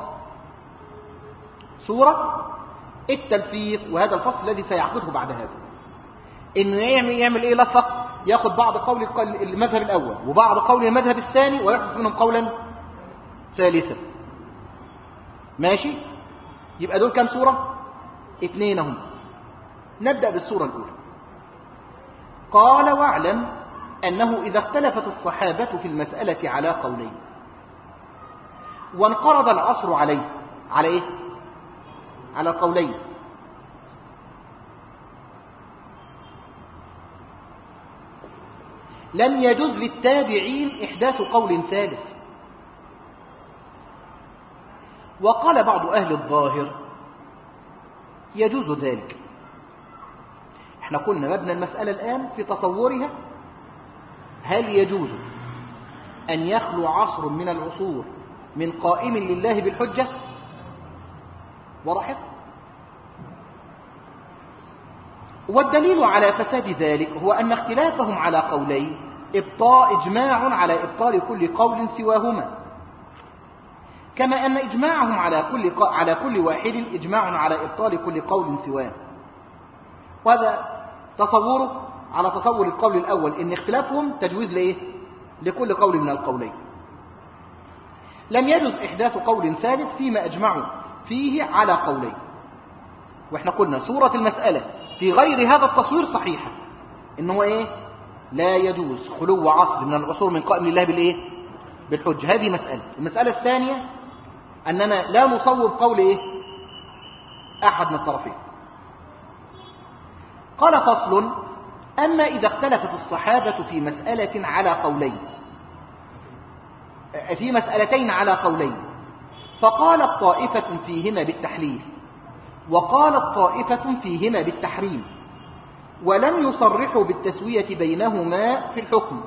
صورة التلفيق، وهذا الفصل الذي سيعقده بعد هذا، إنه يعمل, يعمل إيه؟ لفق، ياخد بعض قول المذهب الأول وبعض قول المذهب الثاني ويحدث منهم قولا ثالثا، ماشي؟ يبقى دول كم صورة؟ اثنين هم. نبدأ بالصورة الأولى. قال واعلم أنه إذا اختلفت الصحابة في المسألة على قولين وانقرض العصر عليه، على إيه؟ على القولين، لم يجوز للتابعين إحداث قول ثالث. وقال بعض أهل الظاهر يجوز ذلك. احنا قلنا مبنى المسألة الآن في تصورها، هل يجوز أن يخلو عصر من العصور من قائم لله بالحجة؟ وضحت؟ والدليل على فساد ذلك هو أن اختلافهم على قولين إبطاء إجماع على إبطال كل قول سواهما، كما أن إجماعهم على كل على كل واحد إجماع على إبطال كل قول سواه. وهذا تصوره على تصور القول الأول، إن اختلافهم تجويز لإيه؟ لكل قول من القولين. لم يجوز إحداث قول ثالث فيما أجمعوا فيه على قولين. وإحنا قلنا صورة المسألة في غير هذا التصوير صحيحة، إنه إيه؟ لا يجوز خلو عصر من العصور من قائم لله بالإيه؟ بالحجة. هذه مسألة. المسألة الثانية أننا لا نصوب قول إيه؟ أحد من الطرفين. قال فصل: أما إذا اختلفت الصحابة في مسألة على قولين في مسألتين على قولين فقالت طائفة فيهما بالتحليل وقالت طائفة فيهما بالتحريم، ولم يصرحوا بالتسوية بينهما في الحكم،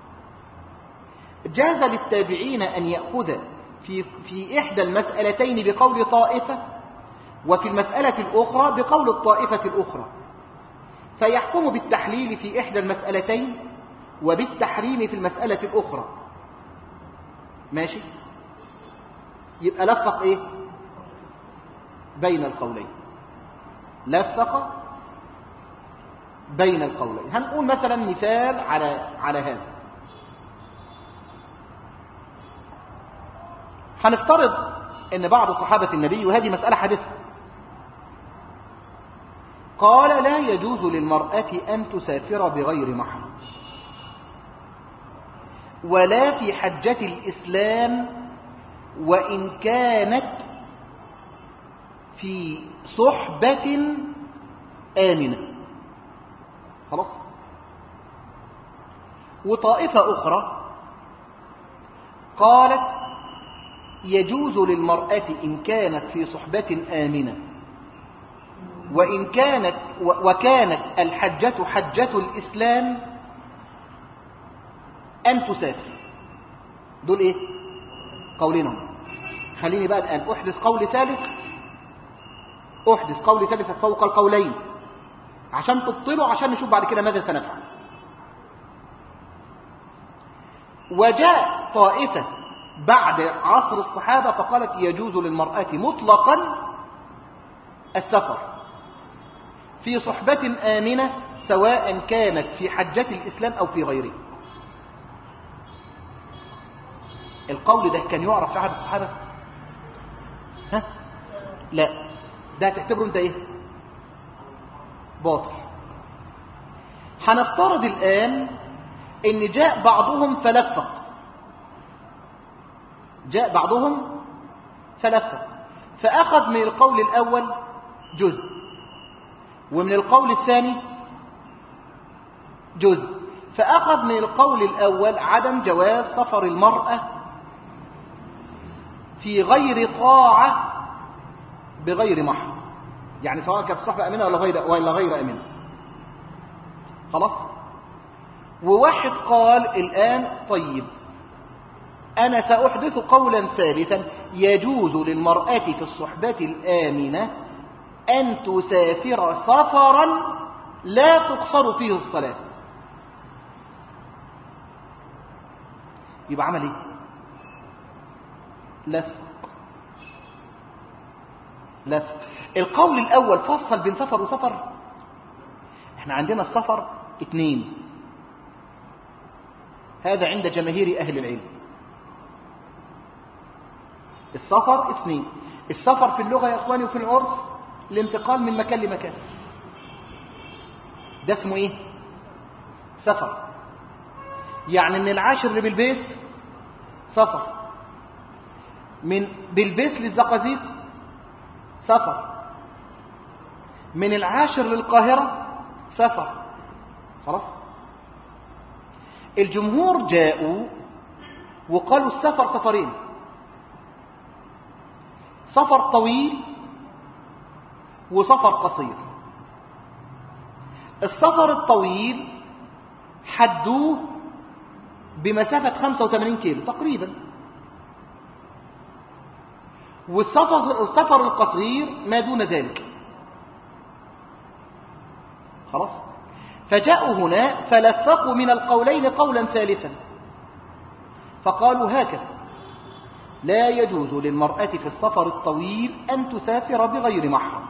جاز للتابعين أن يأخذ في, في إحدى المسألتين بقول طائفة وفي المسألة الأخرى بقول الطائفة الأخرى، فيحكم بالتحليل في إحدى المسألتين وبالتحريم في المسألة الأخرى. ماشي؟ يبقى لفق إيه؟ بين القولين. لفق بين القولين. هنقول مثلا مثال على على هذا. هنفترض ان بعض صحابة النبي، وهذه مسألة حادثة، قال: لا يجوز للمرأة أن تسافر بغير محرم ولا في حجة الإسلام وإن كانت في صحبة آمنة. خلاص. وطائفة أخرى قالت: يجوز للمرأة إن كانت في صحبة آمنة وإن كانت وكانت الحجة حجة الإسلام أن تسافر. دول إيه؟ قولينهم. خليني بقى الآن أحدث قول ثالث أحدث قول ثالث فوق القولين عشان تبطلوا، عشان نشوف بعد كده ماذا سنفعل. وجاء طائفة بعد عصر الصحابة فقالت: يجوز للمرأة مطلقا السفر في صحبة آمنة سواء كانت في حجة الإسلام أو في غيره. القول ده كان يعرف في عهد الصحابة؟ ها؟ لا، ده تعتبره انت ايه؟ باطل. هنفترض الآن ان جاء بعضهم فلفق جاء بعضهم فلفق فأخذ من القول الأول جزء ومن القول الثاني جزء، فأخذ من القول الأول عدم جواز سفر المرأة في غير طاعة بغير محرم، يعني سواء كانت صحبة أمينة ولا غير ولا غير أمينة. خلاص. وواحد قال الآن: طيب أنا سأحدث قولا ثالثا، يجوز للمرأة في الصحبة الآمنة أن تسافر سفرا لا تقصر فيه الصلاة. يبقى عمل ايه؟ لف لف القول الأول فصل بين سفر وسفر. احنا عندنا السفر اثنين، هذا عند جماهير أهل العلم. السفر اثنين. السفر في اللغة يا إخواني وفي العرف الانتقال من مكان لمكان، ده اسمه ايه؟ سفر. يعني من العاشر لبلبيس سفر، من بلبيس للزقازيق سفر، من العاشر للقاهرة سفر. خلاص. الجمهور جاءوا وقالوا السفر سفرين، سفر طويل وسفر قصير. السفر الطويل حدوه بمسافة خمسة وثمانين كيلو تقريبا، والسفر السفر القصير ما دون ذلك. خلاص، فجاءوا هنا فلفقوا من القولين قولا ثالثا، فقالوا هكذا: لا يجوز للمرأة في السفر الطويل أن تسافر بغير محرم،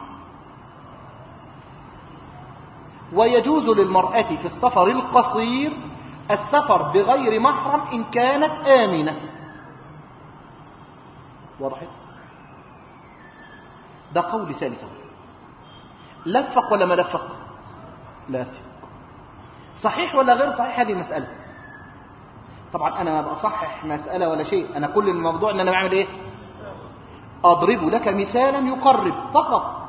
ويجوز للمرأة في السفر القصير السفر بغير محرم إن كانت آمنة. واضح؟ ده قول ثالث. لفق ولا ما لفق؟ لفق. صحيح ولا غير صحيح هذه المسألة؟ طبعا أنا ما بصحح مسألة ولا شيء، أنا كل الموضوع أن أنا بعمل إيه؟ أضرب لك مثالا يقرب فقط.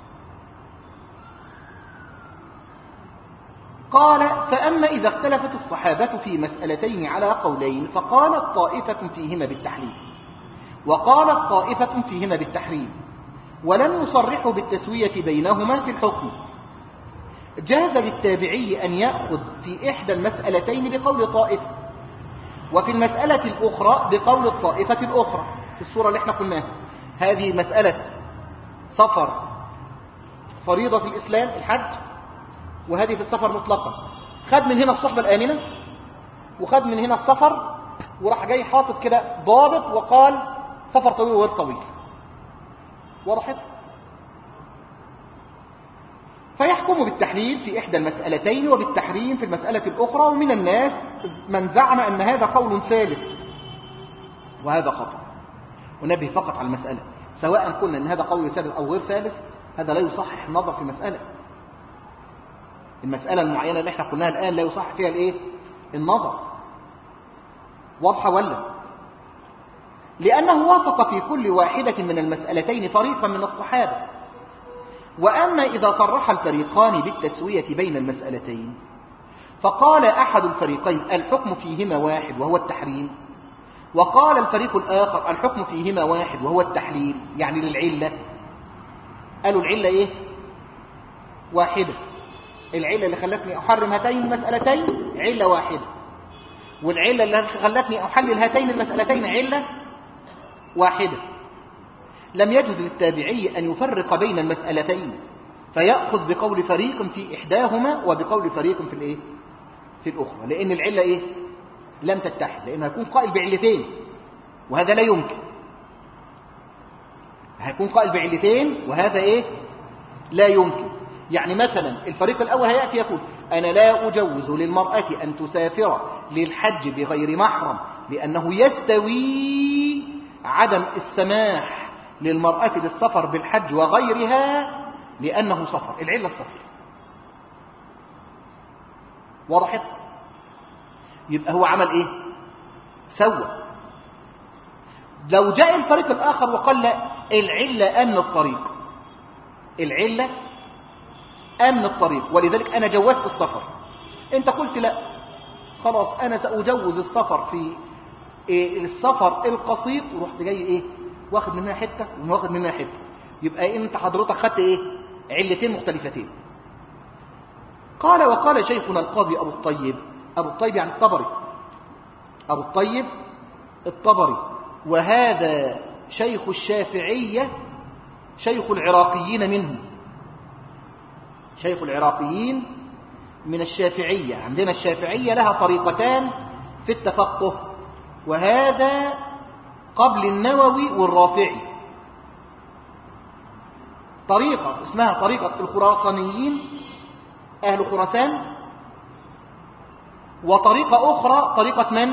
قال: فأما إذا اختلفت الصحابة في مسألتين على قولين فقالت طائفة فيهما بالتحليل وقالت طائفة فيهما بالتحريم، ولم يصرحوا بالتسوية بينهما في الحكم، جاز للتابعي أن يأخذ في إحدى المسألتين بقول طائفة، وفي المسألة الأخرى بقول الطائفة الأخرى. في الصورة اللي احنا قلناها، هذه مسألة سفر فريضة في الإسلام الحج، وهذه في السفر مطلقا. خد من هنا الصحبة الآمنة وخد من هنا السفر، وراح جاي حاطط كده ضابط وقال سفر طويل وغير طويل. وضحت؟ فيحكم بالتحليل في إحدى المسألتين وبالتحريم في المسألة الأخرى. ومن الناس من زعم أن هذا قول ثالث، وهذا خطأ. ونبه فقط على المسألة، سواء قلنا أن هذا قول ثالث أو غير ثالث، هذا لا يصحح النظر في المسألة. المسألة المعينة اللي احنا قلناها الآن لا يصحح فيها الايه؟ النظر. واضحة ولا؟ لأنه وافق في كل واحدة من المسألتين فريقا من الصحابة. وأما إذا صرح الفريقان بالتسوية بين المسألتين فقال أحد الفريقين الحكم فيهما واحد وهو التحريم، وقال الفريق الآخر الحكم فيهما واحد وهو التحليل، يعني للعلة. قالوا العلة إيه؟ واحدة. العلة اللي خلتني أحرم هاتين المسألتين علة واحدة، والعلة اللي خلتني أحلل هاتين المسألتين علة واحدة. لم يجوز للتابعي أن يفرق بين المسألتين فيأخذ بقول فريق في إحداهما وبقول فريق في الإيه؟ في الأخرى، لأن العلة إيه؟ لم تتحد، لأنه هيكون قائل بعلتين، وهذا لا يمكن. هيكون قائل بعلتين وهذا إيه؟ لا يمكن. يعني مثلا الفريق الأول هيأتي يقول أنا لا أجوز للمرأة أن تسافر للحج بغير محرم لأنه يستوي عدم السماح للمرأة للسفر بالحج وغيرها لأنه سفر، العلة السفر. وضحت؟ يبقى هو عمل إيه؟ سوى. لو جاء الفريق الآخر وقال لا، العلة أمن الطريق، العلة أمن الطريق، ولذلك أنا جوزت السفر. أنت قلت لا، خلاص أنا سأجوز السفر في إيه؟ السفر القصير، ورحت جاي إيه؟ واخد منها حتة وواخد منها حتة. يبقى أنت حضرتك خدت إيه؟ علتين مختلفتين. قال وقال شيخنا القاضي أبو الطيب، أبو الطيب يعني الطبري، أبو الطيب الطبري، وهذا شيخ الشافعية، شيخ العراقيين منهم، شيخ العراقيين من الشافعية. عندنا الشافعية لها طريقتان في التفقه، وهذا قبل النووي والرافعي. طريقة اسمها طريقة الخراسانيين أهل خراسان، وطريقة أخرى طريقة من؟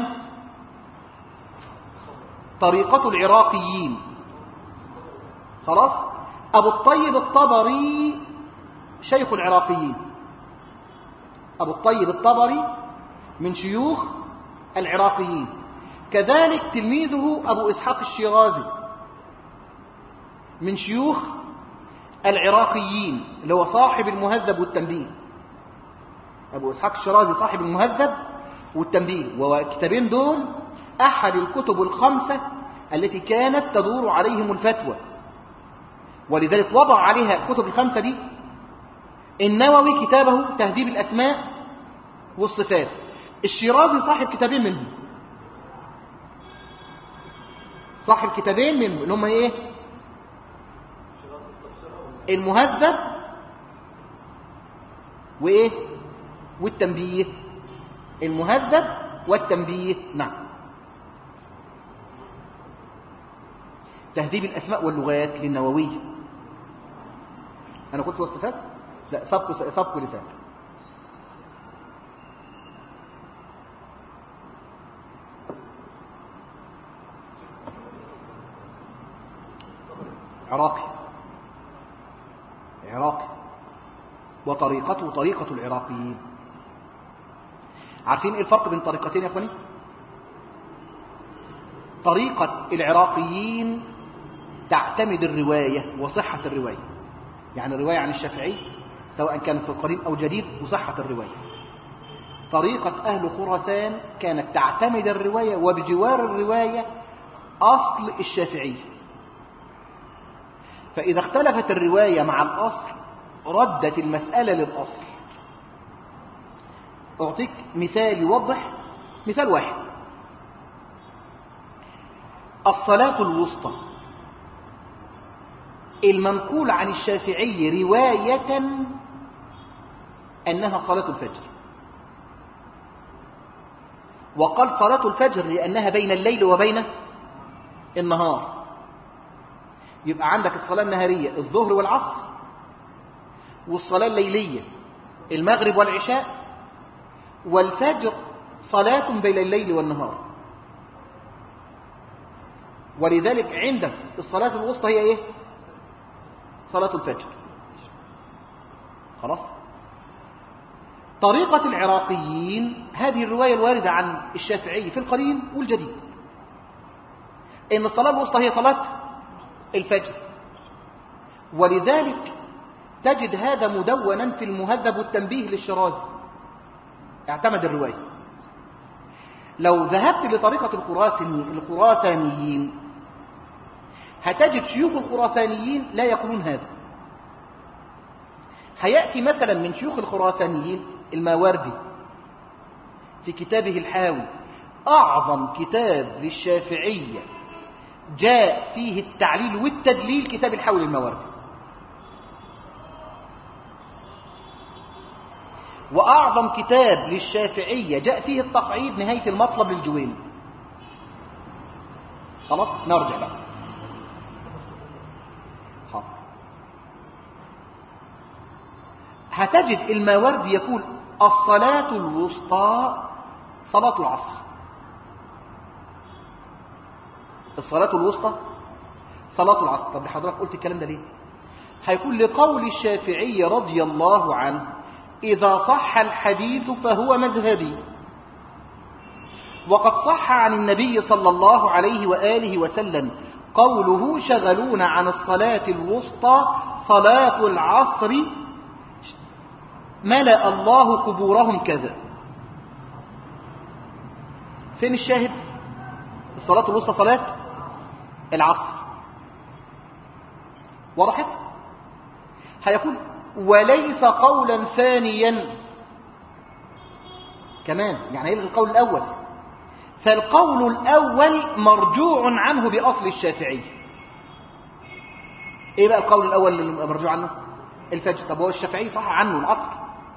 طريقة العراقيين. خلاص؟ أبو الطيب الطبري شيخ العراقيين، أبو الطيب الطبري من شيوخ العراقيين. كذلك تلميذه أبو إسحاق الشيرازي من شيوخ العراقيين، اللي هو صاحب المهذب والتنبيه. أبو إسحاق الشيرازي صاحب المهذب والتنبيه، وكتابين دول أحد الكتب الخمسة التي كانت تدور عليهم الفتوى ولذلك وضع عليها الكتب الخمسة دي النووي كتابه تهذيب الأسماء والصفات، الشيرازي صاحب كتابين منهم، صاحب كتابين منهم اللي هم ايه؟ المهذب وايه؟ والتنبيه. المهذب والتنبيه، نعم. تهذيب الأسماء واللغات للنووي. أنا قلت والصفات؟ لا، سبق سبق لسان. عراقي عراقي وطريقته طريقة العراقيين. عارفين ايه الفرق بين طريقتين يا اخواني؟ طريقة العراقيين تعتمد الرواية وصحة الرواية، يعني الرواية عن الشافعي سواء كان في قديم أو جديد وصحة الرواية. طريقة أهل خراسان كانت تعتمد الرواية وبجوار الرواية أصل الشافعي، فإذا اختلفت الرواية مع الأصل ردت المسألة للأصل. أعطيك مثال يوضح، مثال واحد: الصلاة الوسطى المنقول عن الشافعي رواية أنها صلاة الفجر، وقال صلاة الفجر لأنها بين الليل وبين النهار. يبقى عندك الصلاة النهارية الظهر والعصر، والصلاة الليلية المغرب والعشاء، والفجر صلاة بين الليل والنهار. ولذلك عندك الصلاة الوسطى هي ايه؟ صلاة الفجر. خلاص. طريقة العراقيين هذه الرواية الواردة عن الشافعي في القديم والجديد إن الصلاة الوسطى هي صلاة الفجر، ولذلك تجد هذا مدونا في المهذب والتنبيه للشيرازي، اعتمد الرواية. لو ذهبت لطريقة الخراسانيين هتجد شيوخ الخراسانيين لا يقولون هذا. هيأتي مثلا من شيوخ الخراسانيين الماوردي في كتابه الحاوي، أعظم كتاب للشافعية جاء فيه التعليل والتدليل، كتاب الحاوي للماوردي. وأعظم كتاب للشافعية جاء فيه التقعيد نهاية المطلب للجويني. خلاص نرجع بقى. هتجد الماوردي يقول الصلاة الوسطى صلاة العصر. الصلاة الوسطى صلاة العصر. طب لحضرتك قلت الكلام ده ليه؟ هيكون لقول الشافعي رضي الله عنه إذا صح الحديث فهو مذهبي، وقد صح عن النبي صلى الله عليه وآله وسلم قوله شغلون عن الصلاة الوسطى صلاة العصر ملأ الله قبورهم كذا. فين الشاهد؟ الصلاة الوسطى صلاة العصر. وضحت؟ هيقول وليس قولا ثانيا كمان، يعني يلغي القول الأول، فالقول الأول مرجوع عنه بأصل الشافعي. إيه بقى القول الأول اللي مرجوع عنه؟ الفجر. طب هو الشافعي صح عنه العصر؟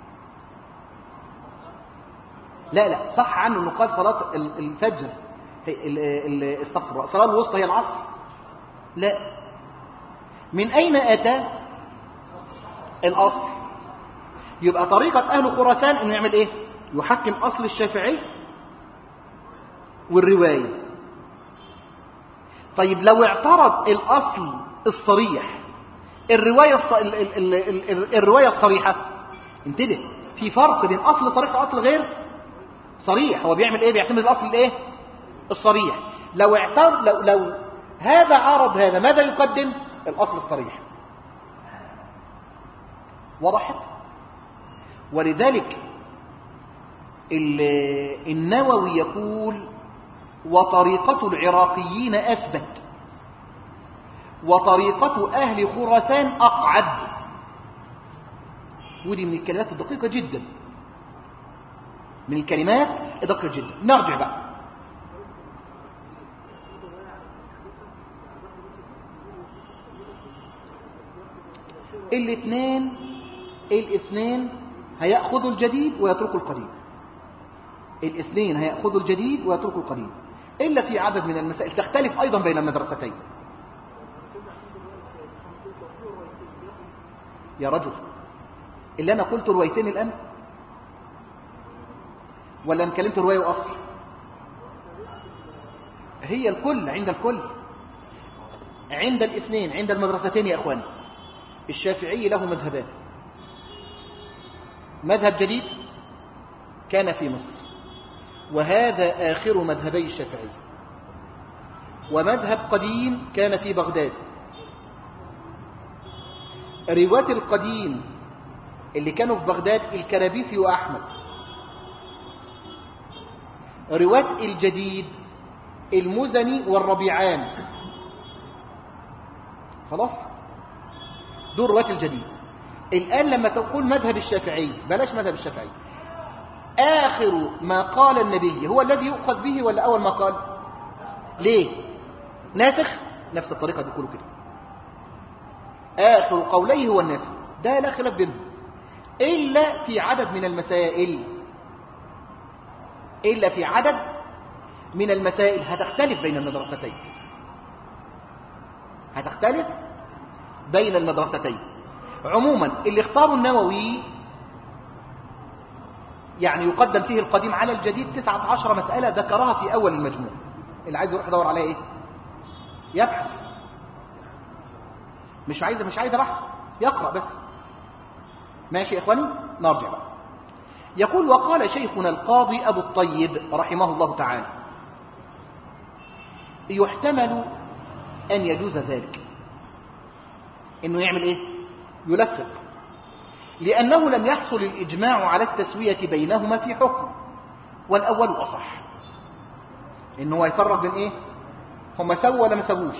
لا لا، صح عنه انه قال صلاة الفجر استغفر، الصلاة الوسطى هي العصر. لا، من أين أتى الأصل؟ يبقى طريقة أهل خراسان إنه يعمل إيه؟ يحكم أصل الشافعي والرواية. طيب لو اعترض الأصل الصريح الرواية الص... ال... ال... ال... ال... الرواية الصريحة، انتبه، في فرق بين أصل صريح وأصل غير صريح. هو بيعمل إيه؟ بيعتمد الأصل الإيه؟ الصريح. لو اعترض لو... لو هذا عارض هذا، ماذا يقدم؟ الأصل الصريح. وضحت؟ ولذلك النووي يقول وطريقة العراقيين أثبت، وطريقة أهل خراسان أقعد. ودي من الكلمات الدقيقة جدا، من الكلمات الدقيقة جدا. نرجع بقى. الاثنين الاثنين هيأخذوا الجديد ويتركوا القديم. الاثنين هيأخذوا الجديد ويتركوا القديم، إلا في عدد من المسائل تختلف أيضا بين المدرستين. يا رجل، اللي أنا قلت روايتين الآن ولا أنا كلمت رواية وأصل؟ هي الكل عند الكل، عند الاثنين، عند المدرستين يا أخواني. الشافعي له مذهبان. مذهب جديد كان في مصر، وهذا آخر مذهبي الشافعي. ومذهب قديم كان في بغداد. رواة القديم اللي كانوا في بغداد الكرابيسي وأحمد. رواة الجديد المزني والربيعان. خلاص، دول رواة الجديد. الآن لما تقول مذهب الشافعي، بلاش مذهب الشافعي، آخر ما قال النبي هو الذي يؤخذ به ولا أول ما قال؟ ليه؟ ناسخ؟ نفس الطريقة بيقولوا كده، آخر قوليه هو الناسخ. ده لا خلاف بينهم، إلا في عدد من المسائل. إلا في عدد من المسائل هتختلف بين المدرستين، هتختلف بين المدرستين. عموما اللي اختاروا النووي يعني يقدم فيه القديم على الجديد تسعة عشر مسألة ذكرها في أول المجموع. اللي عايز يروح يدور عليها إيه؟ يبحث. مش عايز مش عايز بحث، يقرأ بس. ماشي يا إخواني، نرجع بقى. يقول: وقال شيخنا القاضي أبو الطيب رحمه الله تعالى: يحتمل أن يجوز ذلك، إنه يعمل إيه؟ يلفق، لأنه لم يحصل الإجماع على التسوية بينهما في حكم، والأول أصح. إنه هو يفرق بين إيه؟ هم سووا ولا ما سووش؟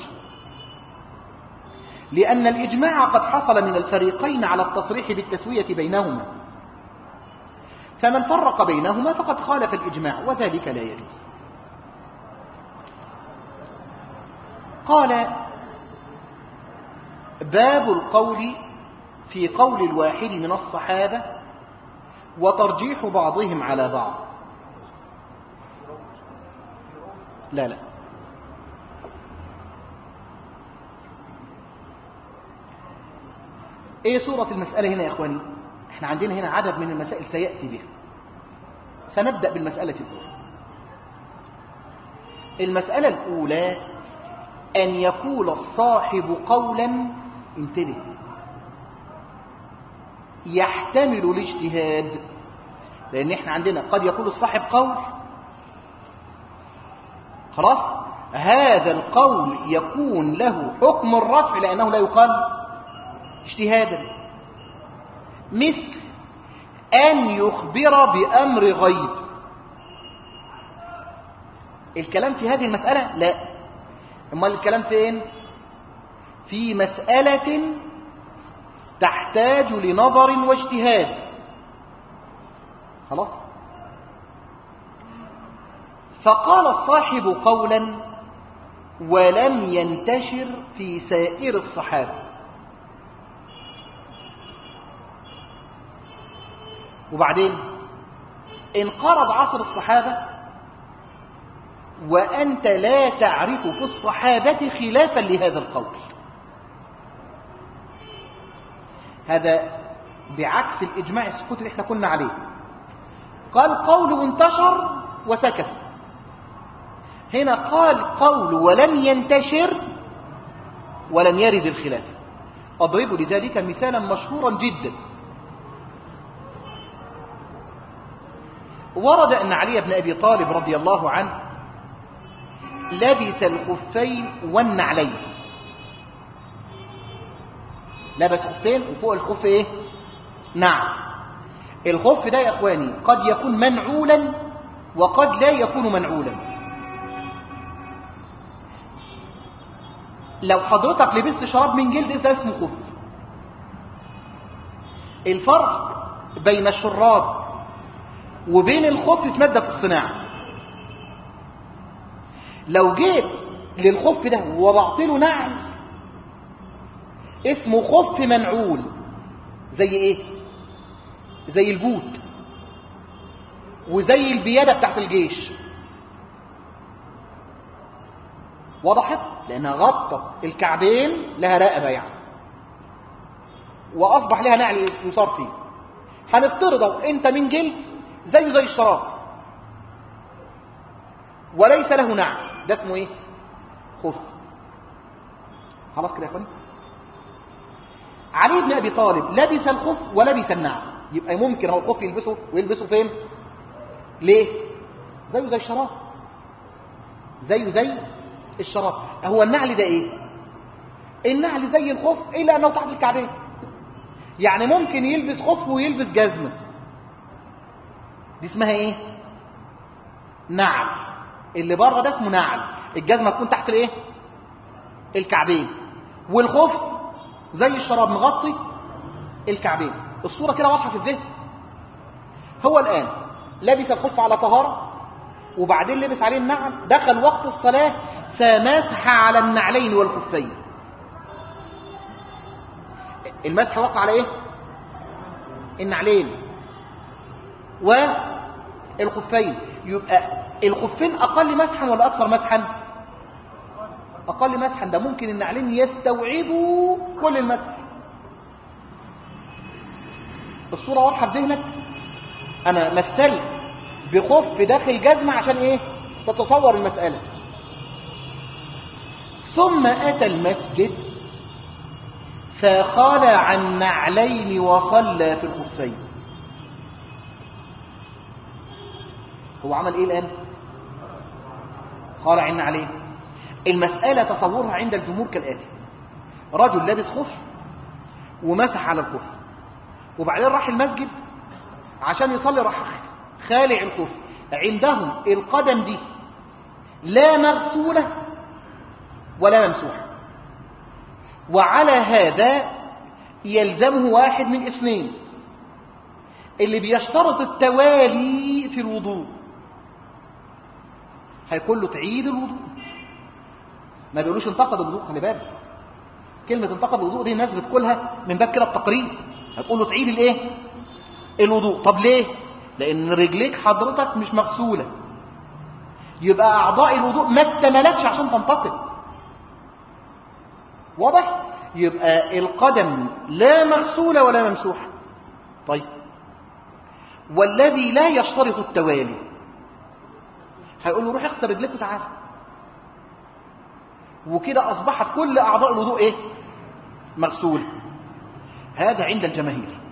لأن الإجماع قد حصل من الفريقين على التصريح بالتسوية بينهما، فمن فرق بينهما فقد خالف الإجماع، وذلك لا يجوز. قال: باب القول في قول الواحد من الصحابة وترجيح بعضهم على بعض. لا لا ايه صورة المسألة هنا يا اخواني؟ احنا عندنا هنا عدد من المسائل سيأتي بها. سنبدأ بالمسألة الأولى. المسألة الأولى أن يقول الصاحب قولا، انتبه، يحتمل الاجتهاد. لأن احنا عندنا قد يقول الصاحب قول، خلاص، هذا القول يكون له حكم الرفع لأنه لا يقال اجتهادا، مثل أن يخبر بأمر غيب. الكلام في هذه المسألة لا، امال الكلام فين؟ في مسألة تحتاج لنظر واجتهاد. خلاص، فقال الصاحب قولا ولم ينتشر في سائر الصحابة. وبعدين انقرض عصر الصحابة وأنت لا تعرف في الصحابة خلافا لهذا القول. هذا بعكس الإجماع السكوت اللي احنا كنا عليه. قال قول انتشر وسكت، هنا قال قول ولم ينتشر ولم يرد الخلاف. أضرب لذلك مثالا مشهورا جدا. ورد أن علي بن أبي طالب رضي الله عنه لبس الخفين والنعلين. لبس خفين وفوق الخف ايه؟ نعل. الخف ده يا اخواني قد يكون منعولا وقد لا يكون منعولا. لو حضرتك لبست شراب من جلد ده اسمه خف. الفرق بين الشراب وبين الخف في مادة الصناعة. لو جيت للخف ده ووضعت له نعل اسمه خف منعول. زي ايه؟ زي البوت وزي البيادة بتاعت الجيش. وضحت؟ لأنها غطت الكعبين، لها رقبة يعني، وأصبح لها نعل يصار فيه. هنفترضه أنت من جلد زيه زي الشراب وليس له نعل، ده اسمه ايه؟ خف. خلاص كده يا اخواني؟ علي بن ابي طالب لبس الخف ولبس النعل، يبقى ممكن هو الخف يلبسه ويلبسه فين؟ ليه؟ زيه زي الشراب، زيه زي الشراب. هو النعل ده ايه؟ النعل زي الخف الا انه تحت الكعبين. يعني ممكن يلبس خف ويلبس جزمه، دي اسمها ايه؟ نعل. اللي بره ده اسمه نعل، الجزمه تكون تحت الايه؟ الكعبين، والخف زي الشراب مغطي الكعبين. الصوره كده واضحه في الذهن. هو الان لبس الخف على طهاره وبعدين لبس عليه النعل، دخل وقت الصلاه فمسح على النعلين والخفين. المسح وقع على ايه؟ النعلين والخفين. يبقى الخفين اقل مسحا ولا اكثر مسحا؟ اقل مسحا. ده ممكن النعلين يستوعبوا كل المسح. الصوره واضحه في ذهنك؟ انا مثلت بخف داخل جزمه عشان ايه؟ تتصور المساله. ثم اتى المسجد فخلع النعلين وصلى في الخفين. هو عمل ايه الان؟ خلع النعلين. المسألة تصورها عند الجمهور كالآتي: رجل لابس خف ومسح على الخف وبعدين راح المسجد عشان يصلي، راح خالع الخف. عندهم القدم دي لا مغسولة ولا ممسوحة، وعلى هذا يلزمه واحد من اثنين: اللي بيشترط التوالي في الوضوء هيقول له تعيد الوضوء. ما بيقولوش انتقد الوضوء، خلي بالك، كلمة انتقد الوضوء دي الناس بتقولها من باب كده التقريب. هتقول له تعيد الايه؟ الوضوء. طب ليه؟ لأن رجليك حضرتك مش مغسولة، يبقى أعضاء الوضوء ما اكتملتش عشان تنتقد. واضح؟ يبقى القدم لا مغسولة ولا ممسوحة. طيب، والذي لا يشترط التوالي هيقول له روح اغسل رجليك وتعالى، وكده أصبحت كل أعضاء الوضوء إيه؟ مغسولة. هذا عند الجماهير.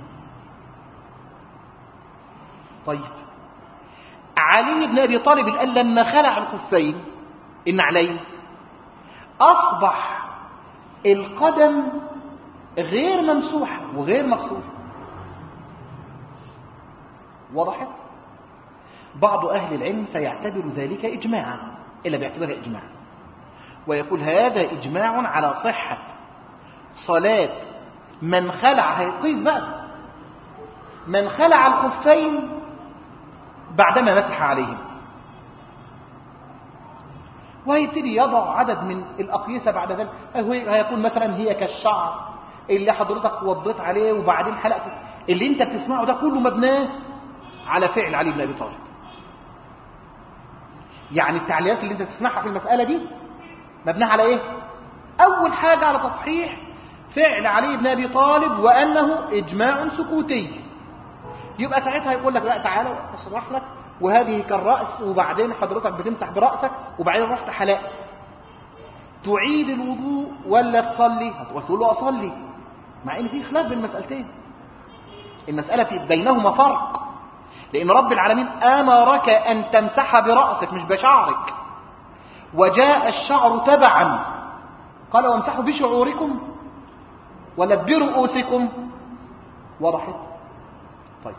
طيب، علي بن أبي طالب الآن لما خلع الخفين النعلين أصبح القدم غير ممسوحة وغير مغسولة. وضحت؟ بعض أهل العلم سيعتبر ذلك إجماعا، إلا بيعتبرها إجماعا، ويقول هذا إجماع على صحة صلاة من خلع، هيقيس بقى، من خلع الخفين بعدما مسح عليهم، وهيبتدي يضع عدد من الأقيسة بعد ذلك. هيكون مثلا هي كالشعر اللي حضرتك وضيت عليه وبعدين حلقته. اللي انت بتسمعه ده كله مبناه على فعل علي بن أبي طالب. يعني التعليلات اللي انت تسمعها في المسألة دي مبناه على ايه؟ أول حاجة على تصحيح فعل علي بن أبي طالب وأنه إجماع سكوتي. يبقى ساعتها يقول لك لا تعالى أشرح لك، وهذه كالرأس، وبعدين حضرتك بتمسح برأسك وبعدين رحت حلقت. تعيد الوضوء ولا تصلي؟ هتقول له أصلي، مع إن في خلاف بين المسألتين. المسألة في بينهما فرق، لأن رب العالمين أمرك أن تمسح برأسك مش بشعرك، وجاء الشعر تبعا، قال وامسحوا بشعوركم ولا برؤوسكم. وضحت؟ طيب،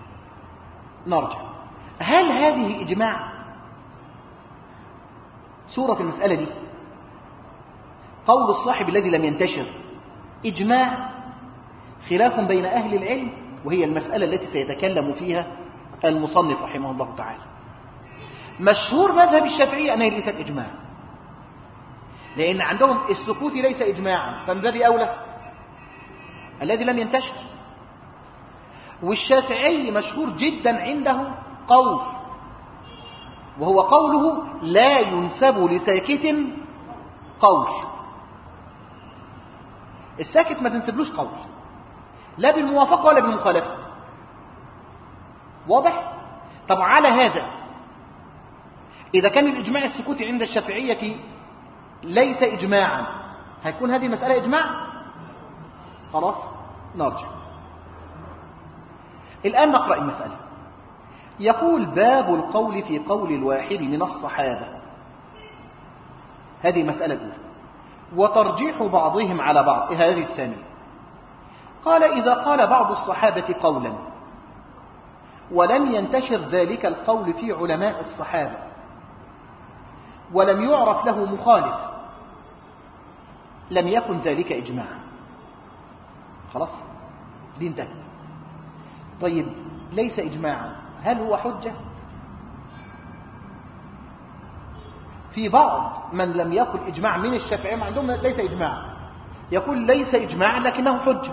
نرجع. هل هذه إجماع صورة المسألة دي قول الصاحب الذي لم ينتشر إجماع خلاف بين أهل العلم، وهي المسألة التي سيتكلم فيها المصنف رحمه الله تعالى. مشهور مذهب الشافعية أنها ليست إجماع، لأن عندهم السكوت ليس إجماعا، فمن باب أولى الذي لم ينتشر. والشافعي مشهور جدا عنده قول، وهو قوله لا ينسب لساكت قول. الساكت ما تنسبلوش قول، لا بالموافقة ولا بالمخالفة. واضح؟ طب على هذا إذا كان الإجماع السكوتي عند الشافعية ليس إجماعا، هيكون هذه المسألة إجماع؟ خلاص نرجع الآن نقرأ المسألة. يقول باب القول في قول الواحد من الصحابة، هذه مسألة الأولى. وترجيح بعضهم على بعض، هذه الثانية. قال إذا قال بعض الصحابة قولا ولم ينتشر ذلك القول في علماء الصحابة ولم يعرف له مخالف لم يكن ذلك إجماعا. خلاص دي انتهت. طيب ليس إجماعا، هل هو حجة؟ في بعض من لم يقل إجماع من الشافعية ما عندهم ليس إجماعا، يقول ليس إجماعا لكنه حجة،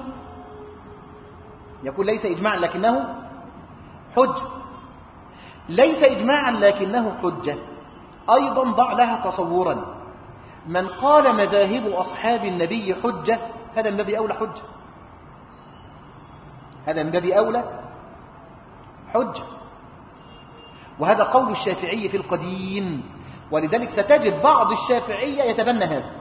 يقول ليس إجماعا لكنه حجة. ليس إجماعا لكنه حجة أيضا ضع لها تصورا. من قال مذاهب أصحاب النبي حجة، هذا من باب أولى حجة، هذا من باب أولى حجة. وهذا قول الشافعي في القديم، ولذلك ستجد بعض الشافعية يتبنى هذا.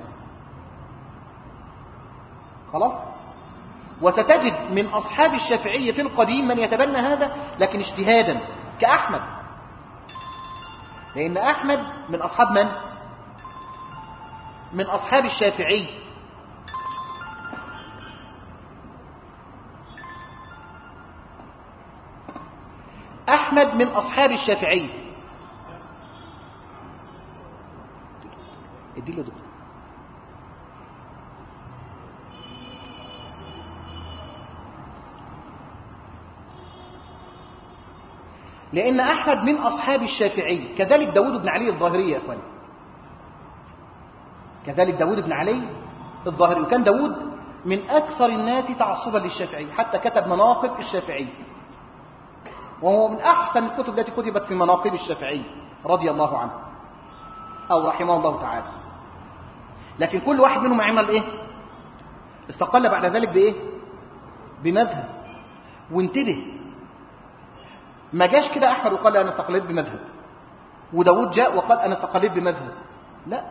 خلاص؟ وستجد من أصحاب الشافعية في القديم من يتبنى هذا لكن اجتهادا، كأحمد، لأن أحمد من أصحاب من؟ من أصحاب الشافعي. أحمد من أصحاب الشافعي. ادي له دكتور. لأن أحمد من أصحاب الشافعي، كذلك داود بن علي الظاهري يا أخواني، كذلك داود بن علي الظاهري. وكان داود من أكثر الناس تعصبا للشافعي، حتى كتب مناقب الشافعي، وهو من أحسن الكتب التي كتبت في مناقب الشافعي رضي الله عنه أو رحمه الله تعالى. لكن كل واحد منهم عمل إيه؟ استقل بعد ذلك بإيه؟ بمذهب. وانتبه، ما جاش كده أحمد وقال أنا استقلت بمذهب، وداود جاء وقال أنا استقلت بمذهب. لا،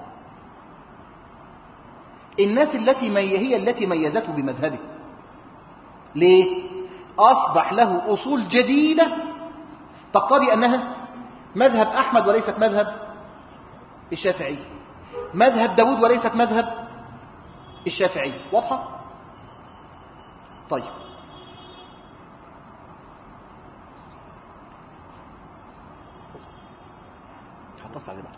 الناس التي مي هي التي ميزته بمذهبه. ليه؟ أصبح له أصول جديدة تقتضي أنها مذهب أحمد وليست مذهب الشافعي، مذهب داود وليست مذهب الشافعي. واضحة؟ طيب هتصل على بعض.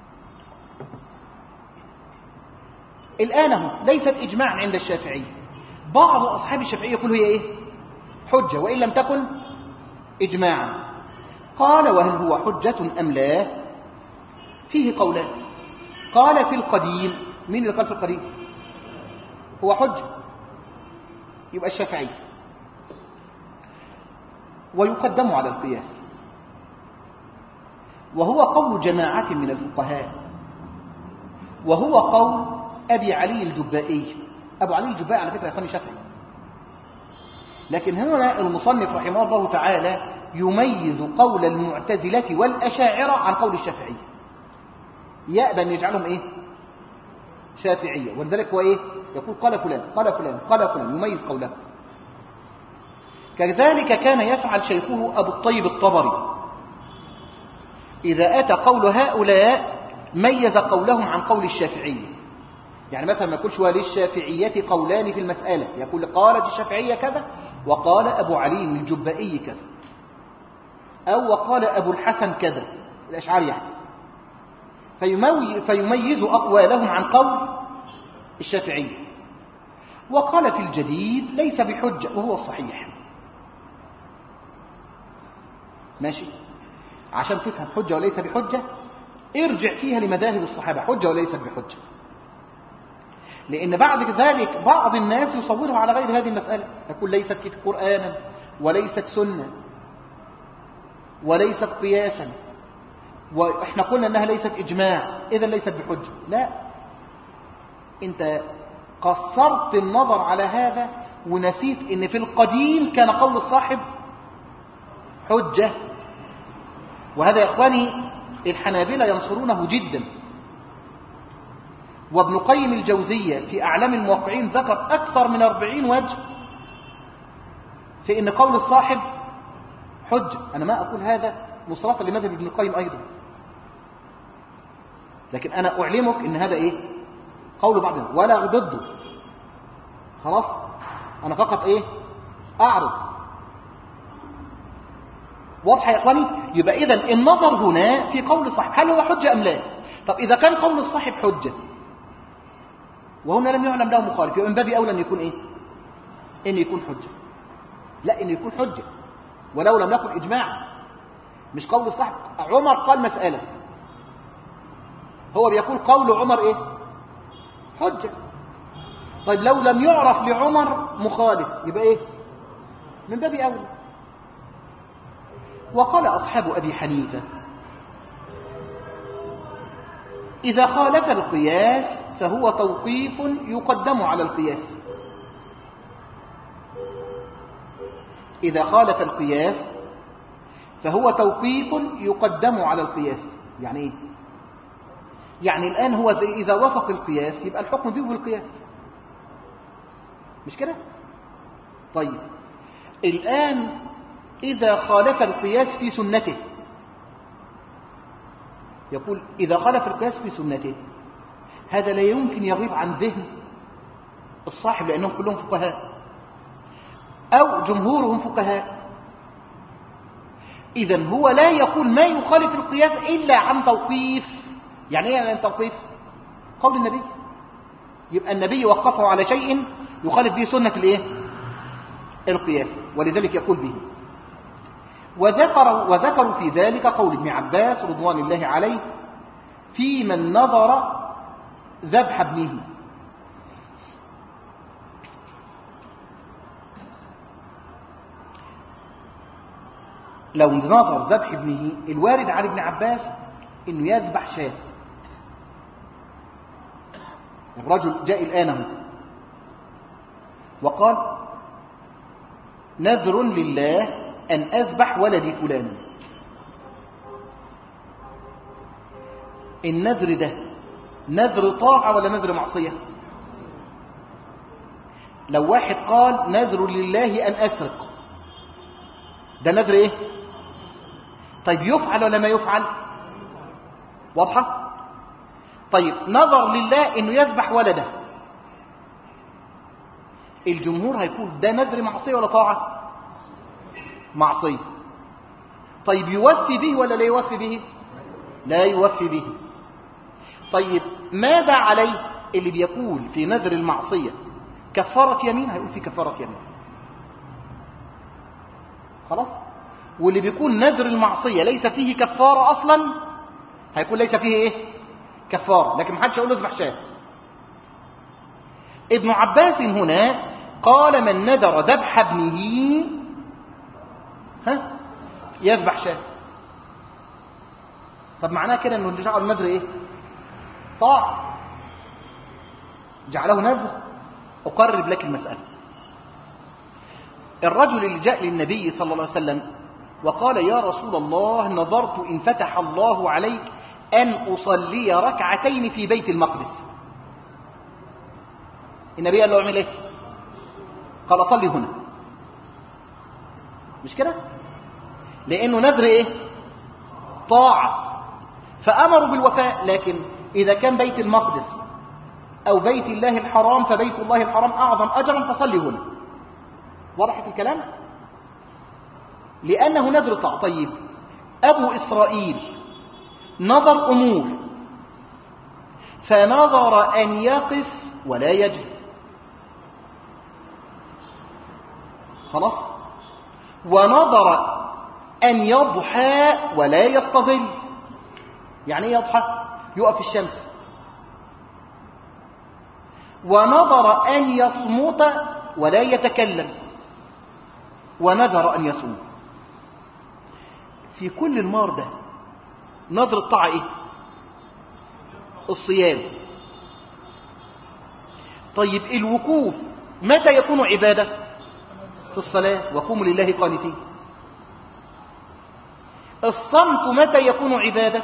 الآن هو ليست إجماعا عند الشافعي، بعض أصحاب الشافعية يقول هي إيه؟ حجة، وإن لم تكن إجماعا. قال وهل هو حجة أم لا؟ فيه قولان. قال في القديم، مين اللي قال في القديم؟ هو حجة، يبقى الشافعي، ويقدم على القياس، وهو قول جماعة من الفقهاء، وهو قول أبي علي الجبائي. أبو علي الجبائي على فكرة يا أخواني شافعي، لكن هنا المصنف رحمه الله تعالى يميز قول المعتزلة والأشاعرة عن قول الشافعي، يأبى أن يجعلهم إيه؟ شافعية. ولذلك هو إيه؟ يقول قال فلان قال فلان قال فلان، يميز قوله. كذلك كان يفعل شيخه أبو الطيب الطبري، إذا أتى قول هؤلاء ميز قولهم عن قول الشافعية. يعني مثلا ما يقولش وللشافعية قولان في المسألة، يقول قالت الشافعية كذا وقال أبو علي الجبائي كذا، أو وقال أبو الحسن كذا، الأشعري يعني. فيميز أقوالهم عن قول الشافعي. وقال في الجديد ليس بحجة وهو الصحيح. ماشي؟ عشان تفهم حجة وليس بحجة ارجع فيها لمذاهب الصحابة، حجة وليست بحجة. لأن بعد ذلك بعض الناس يصورها على غير هذه المسألة، يقول ليست قرآنا وليست سنة وليست قياسا، وإحنا قلنا أنها ليست إجماع إذن ليست بحجة. لا، أنت قصرت النظر على هذا ونسيت أن في القديم كان قول الصاحب حجة. وهذا يا إخواني الحنابلة ينصرونه جدا. وابن قيم الجوزية في أعلام الموقعين ذكر أكثر من أربعين وجه في أن قول الصاحب حجة. أنا ما أقول هذا نصرة لمذهب ابن القيم أيضا، لكن أنا أعلمك أن هذا إيه؟ قول بعضنا ولا ضده. خلاص، أنا فقط إيه؟ أعرض. واضحة يا إخواني؟ يبقى إذن النظر هنا في قول الصاحب هل هو حجة أم لا. طب إذا كان قول الصاحب حجة وهنا لم يعلم له مخالف، يبقى من باب أولى أن يكون إيه؟ إن يكون حجة. لا، إن يكون حجة ولو لم يكن إجماع. مش قول الصاحب. عمر قال مسألة، هو بيقول قول عمر إيه؟ حجة. طيب لو لم يعرف لعمر مخالف يبقى إيه؟ من باب أولى. وقال أصحاب أبي حنيفة إذا خالف القياس فهو توقيف يقدم على القياس. إذا خالف القياس فهو توقيف يقدم على القياس. يعني إيه؟ يعني الآن هو إذا وافق القياس يبقى الحكم به بالقياس، مش كده؟ طيب الآن إذا خالف القياس في سنته، يقول إذا خالف القياس في سنته، هذا لا يمكن يغيب عن ذهن الصاحب لأنهم كلهم فقهاء أو جمهورهم فقهاء. إذن هو لا يقول ما يخالف القياس إلا عن توقيف. يعني إيه عن توقيف؟ قول النبي. يبقى النبي وقفه على شيء يخالف به سنة الإيه؟ القياس، ولذلك يقول به. وذكروا, وذكروا في ذلك قول ابن عباس رضوان الله عليه في من نظر ذبح ابنه. لو نظر ذبح ابنه، الوارد عن ابن عباس انه يذبح شاة. الرجل جاء الآن وقال نذر لله أن أذبح ولدي فلانا. النذر ده نذر طاعة ولا نذر معصية؟ لو واحد قال نذر لله أن أسرق، ده نذر إيه؟ طيب يفعل ولا ما يفعل؟ واضحة؟ طيب نذر لله إنه يذبح ولده، الجمهور هيقول ده نذر معصية ولا طاعة؟ معصية. طيب يوفي به ولا لا يوفي به؟ لا يوفي به. طيب ماذا عليه اللي بيقول في نذر المعصية كفارة يمين؟ هيقول في كفارة يمين. خلاص. واللي بيكون نذر المعصية ليس فيه كفارة أصلا هيكون ليس فيه إيه؟ كفارة. لكن محدش يقول له اذبح شاة. ابن عباس هنا قال من نذر ذبح ابنه ها يذبح شاة. طب معناه كده انه جعل النذر ايه؟ طاعة. جعله نذر. اقرب لك المسألة. الرجل اللي جاء للنبي صلى الله عليه وسلم وقال يا رسول الله نظرت إن فتح الله عليك أن أصلي ركعتين في بيت المقدس. النبي قال له اعمل ايه؟ قال أصلي هنا. مش كده؟ لأنه نذر ايه؟ طاعة. فأمروا بالوفاء. لكن إذا كان بيت المقدس أو بيت الله الحرام فبيت الله الحرام أعظم أجرا فصلي هنا. وضحت الكلام؟ لأنه نذر طاعة. طيب أبو إسرائيل نظر أمور فنظر أن يقف ولا يجلس، خلاص، ونظر أن يضحى ولا يستظل. يعني ايه يضحى؟ يقف في الشمس. ونظر أن يصمت ولا يتكلم، ونذر أن يصوم. في كل المار ده نظر الطاعة ايه؟ الصيام. طيب الوقوف متى يكون عبادة؟ في الصلاة، وقوموا لله قانتين. الصمت متى يكون عبادة؟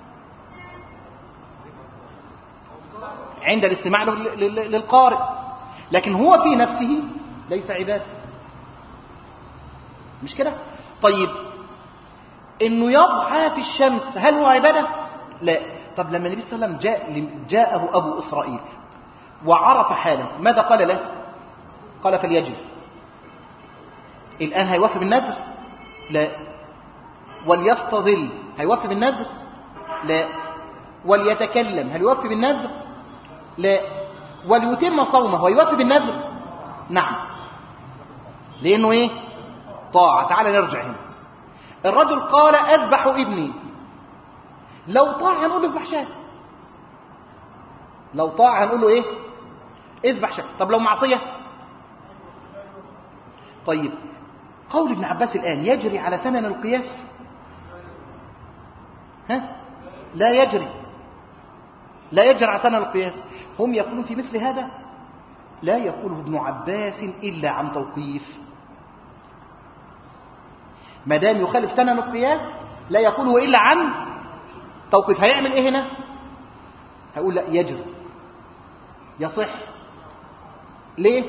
عند الاستماع للقارئ، لكن هو في نفسه ليس عبادة، مش كده؟ طيب انه يضحى في الشمس هل هو عبادة؟ لا. طب لما النبي صلى الله عليه وسلم جاء جاءه ابو اسرائيل وعرف حاله، ماذا قال له؟ قال فليجلس. الان هيوفي بالنذر؟ لا. وليستظل هيوفي بالنذر؟ لا. وليتكلم هل يوفي بالنذر؟ لا. وليتم صومه ويوفي بالنذر؟ نعم. لانه ايه؟ طاعه. تعال نرجع هنا. الرجل قال اذبح ابني، لو طاع هنقول له اذبح شاة، لو طاع هنقول له ايه؟ اذبح شاة. طب لو معصيه؟ طيب قول ابن عباس الان يجري على سنن القياس؟ ها؟ لا يجري، لا يجري على سنن القياس. هم يقولون في مثل هذا لا يقوله ابن عباس الا عن توقيف. ما دام يخالف سنن القياس لا يقوله الا عن توقيف. هيعمل ايه هنا؟ هيقول لا يجري، يصح. ليه؟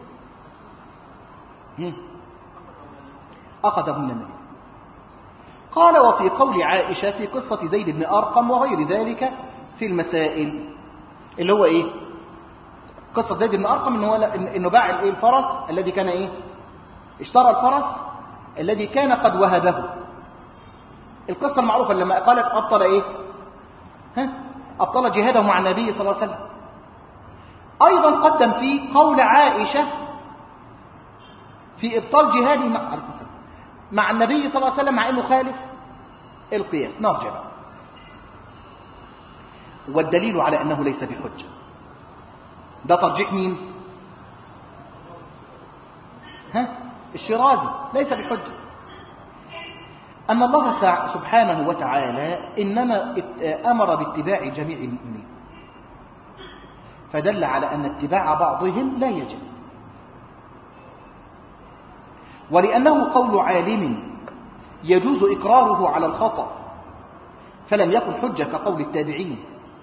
اخذه النبي. قال وفي قول عائشه في قصه زيد بن ارقم وغير ذلك في المسائل، اللي هو ايه؟ قصه زيد بن ارقم انه انه باع الايه؟ الفرس الذي كان ايه؟ اشترى الفرس الذي كان قد وهبه. القصة المعروفة لما قالت أبطل إيه؟ ها؟ أبطل جهاده مع النبي صلى الله عليه وسلم. أيضا قدم فيه قول عائشة في إبطال جهاده مع مع النبي صلى الله عليه وسلم مع أنه خالف القياس. نرجع بقى. والدليل على أنه ليس بحجة، ده ترجيح مين؟ ها؟ الشيرازي. ليس بحجة. أن الله سبحانه وتعالى إنما أمر باتباع جميع المؤمنين، فدل على أن اتباع بعضهم لا يجب. ولأنه قول عالم يجوز إقراره على الخطأ فلم يكن حجة كقول التابعين.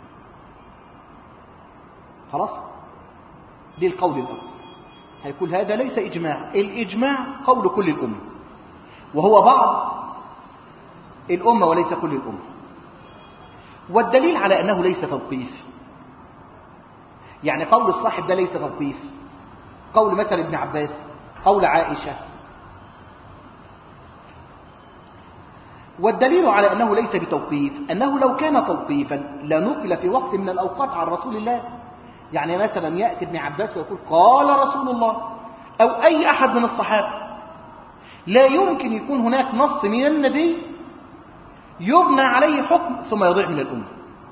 خلاص؟ دي القول الأول. هيقول هذا ليس إجماع. الإجماع قول كل الأمة، وهو بعض الأمة وليس كل الأمة. والدليل على أنه ليس توقيف، يعني قول الصاحب ده ليس توقيف، قول مثل ابن عباس، قول عائشة. والدليل على أنه ليس بتوقيف أنه لو كان توقيفا لنقل في وقت من الأوقات عن رسول الله. يعني مثلا يأتي ابن عباس ويقول قال رسول الله، أو أي أحد من الصحابة. لا يمكن يكون هناك نص من النبي يبنى عليه حكم ثم يضيع من الأمة.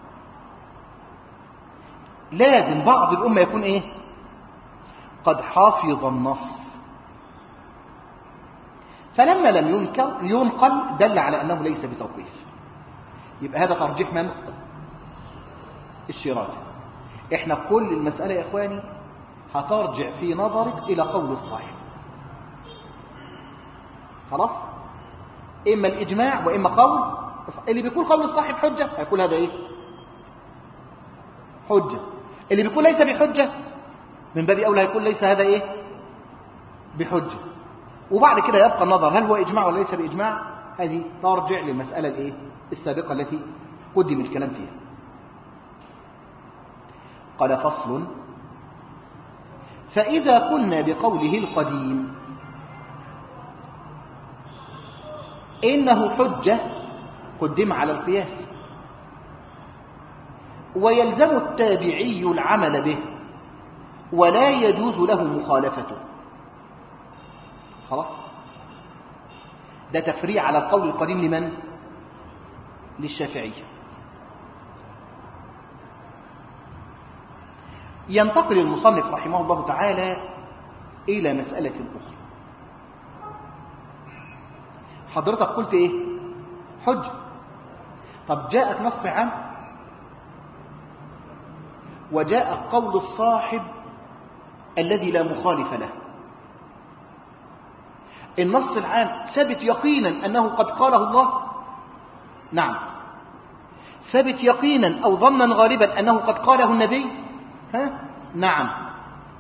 لازم بعض الأمة يكون إيه؟ قد حافظ النص. فلما لم ينكر ينقل دل على أنه ليس بتوقيف. يبقى هذا ترجيح من؟ الشيرازي. احنا كل المسألة يا إخواني هترجع في نظرك إلى قول الصاحب. خلاص؟ إما الإجماع وإما قول. اللي بيقول قول الصاحب حجة هيقول هذا إيه؟ حجة. اللي بيقول ليس بحجة من باب أولى هيقول ليس هذا إيه؟ بحجة. وبعد كده يبقى النظر هل هو إجماع ولا ليس بإجماع. هذه ترجع للمسألة الإيه؟ السابقة التي قدم الكلام فيها. قال فصل: فإذا قلنا بقوله القديم إنه حجة قدم على القياس، ويلزم التابعي العمل به ولا يجوز له مخالفته. خلاص، ده تفريع على القول القديم لمن؟ للشافعية. ينتقل المصنف رحمه الله تعالى إلى مسألة أخرى. حضرتك قلت إيه؟ حجة. طب جاءك نص عام وجاء قول الصاحب الذي لا مخالف له. النص العام ثبت يقينا أنه قد قاله الله؟ نعم. ثبت يقينا أو ظنا غالبا أنه قد قاله النبي؟ ها؟ نعم.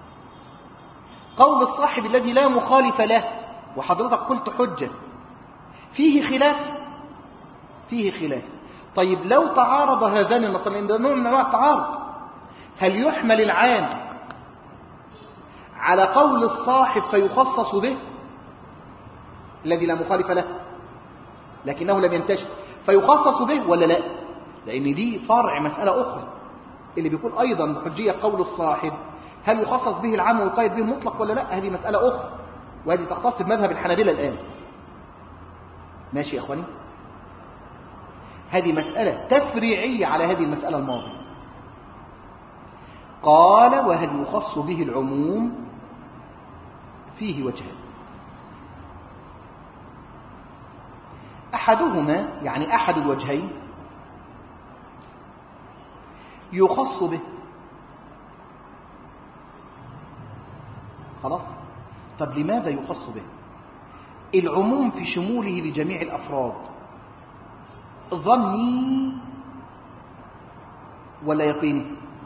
قول الصاحب الذي لا مخالف له وحضرتك قلت حجة، فيه خلاف؟ فيه خلاف. طيب لو تعارض هذان النصين، لأن ده نوع من أنواع التعارض، هل يحمل العام على قول الصاحب فيخصص به الذي لا مخالف له لكنه لم ينتشر فيخصص به ولا لا؟ لأن دي فرع مسألة أخرى اللي بيكون أيضا بحجية قول الصاحب، هل يخصص به العام ويقيد به المطلق ولا لا؟ هذه مسألة أخرى، وهذه تختص بمذهب الحنابلة الآن. ماشي يا أخواني؟ هذه مسألة تفريعية على هذه المسألة الماضية. قال: وهل يخص به العموم؟ فيه وجهان. أحدهما يعني أحد الوجهين يخص به. خلاص؟ طب لماذا يخص به؟ العموم في شموله لجميع الأفراد ظني ولا يقيني؟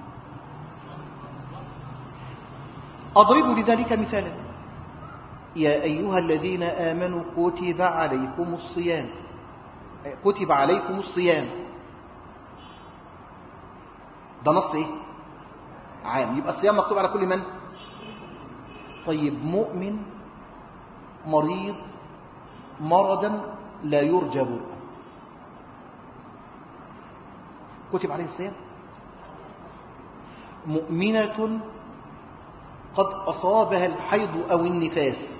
أضرب لذلك مثالا: يا أيها الذين آمنوا كتب عليكم الصيام. كتب عليكم الصيام، ده نص إيه؟ عام، يبقى الصيام مكتوب على كل من؟ طيب مؤمن مريض مرضا لا يرجى برؤه، كتب عليه الصيام. مؤمنة قد أصابها الحيض أو النفاس،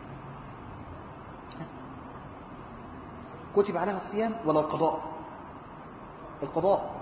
كتب عليها الصيام ولا القضاء؟ القضاء.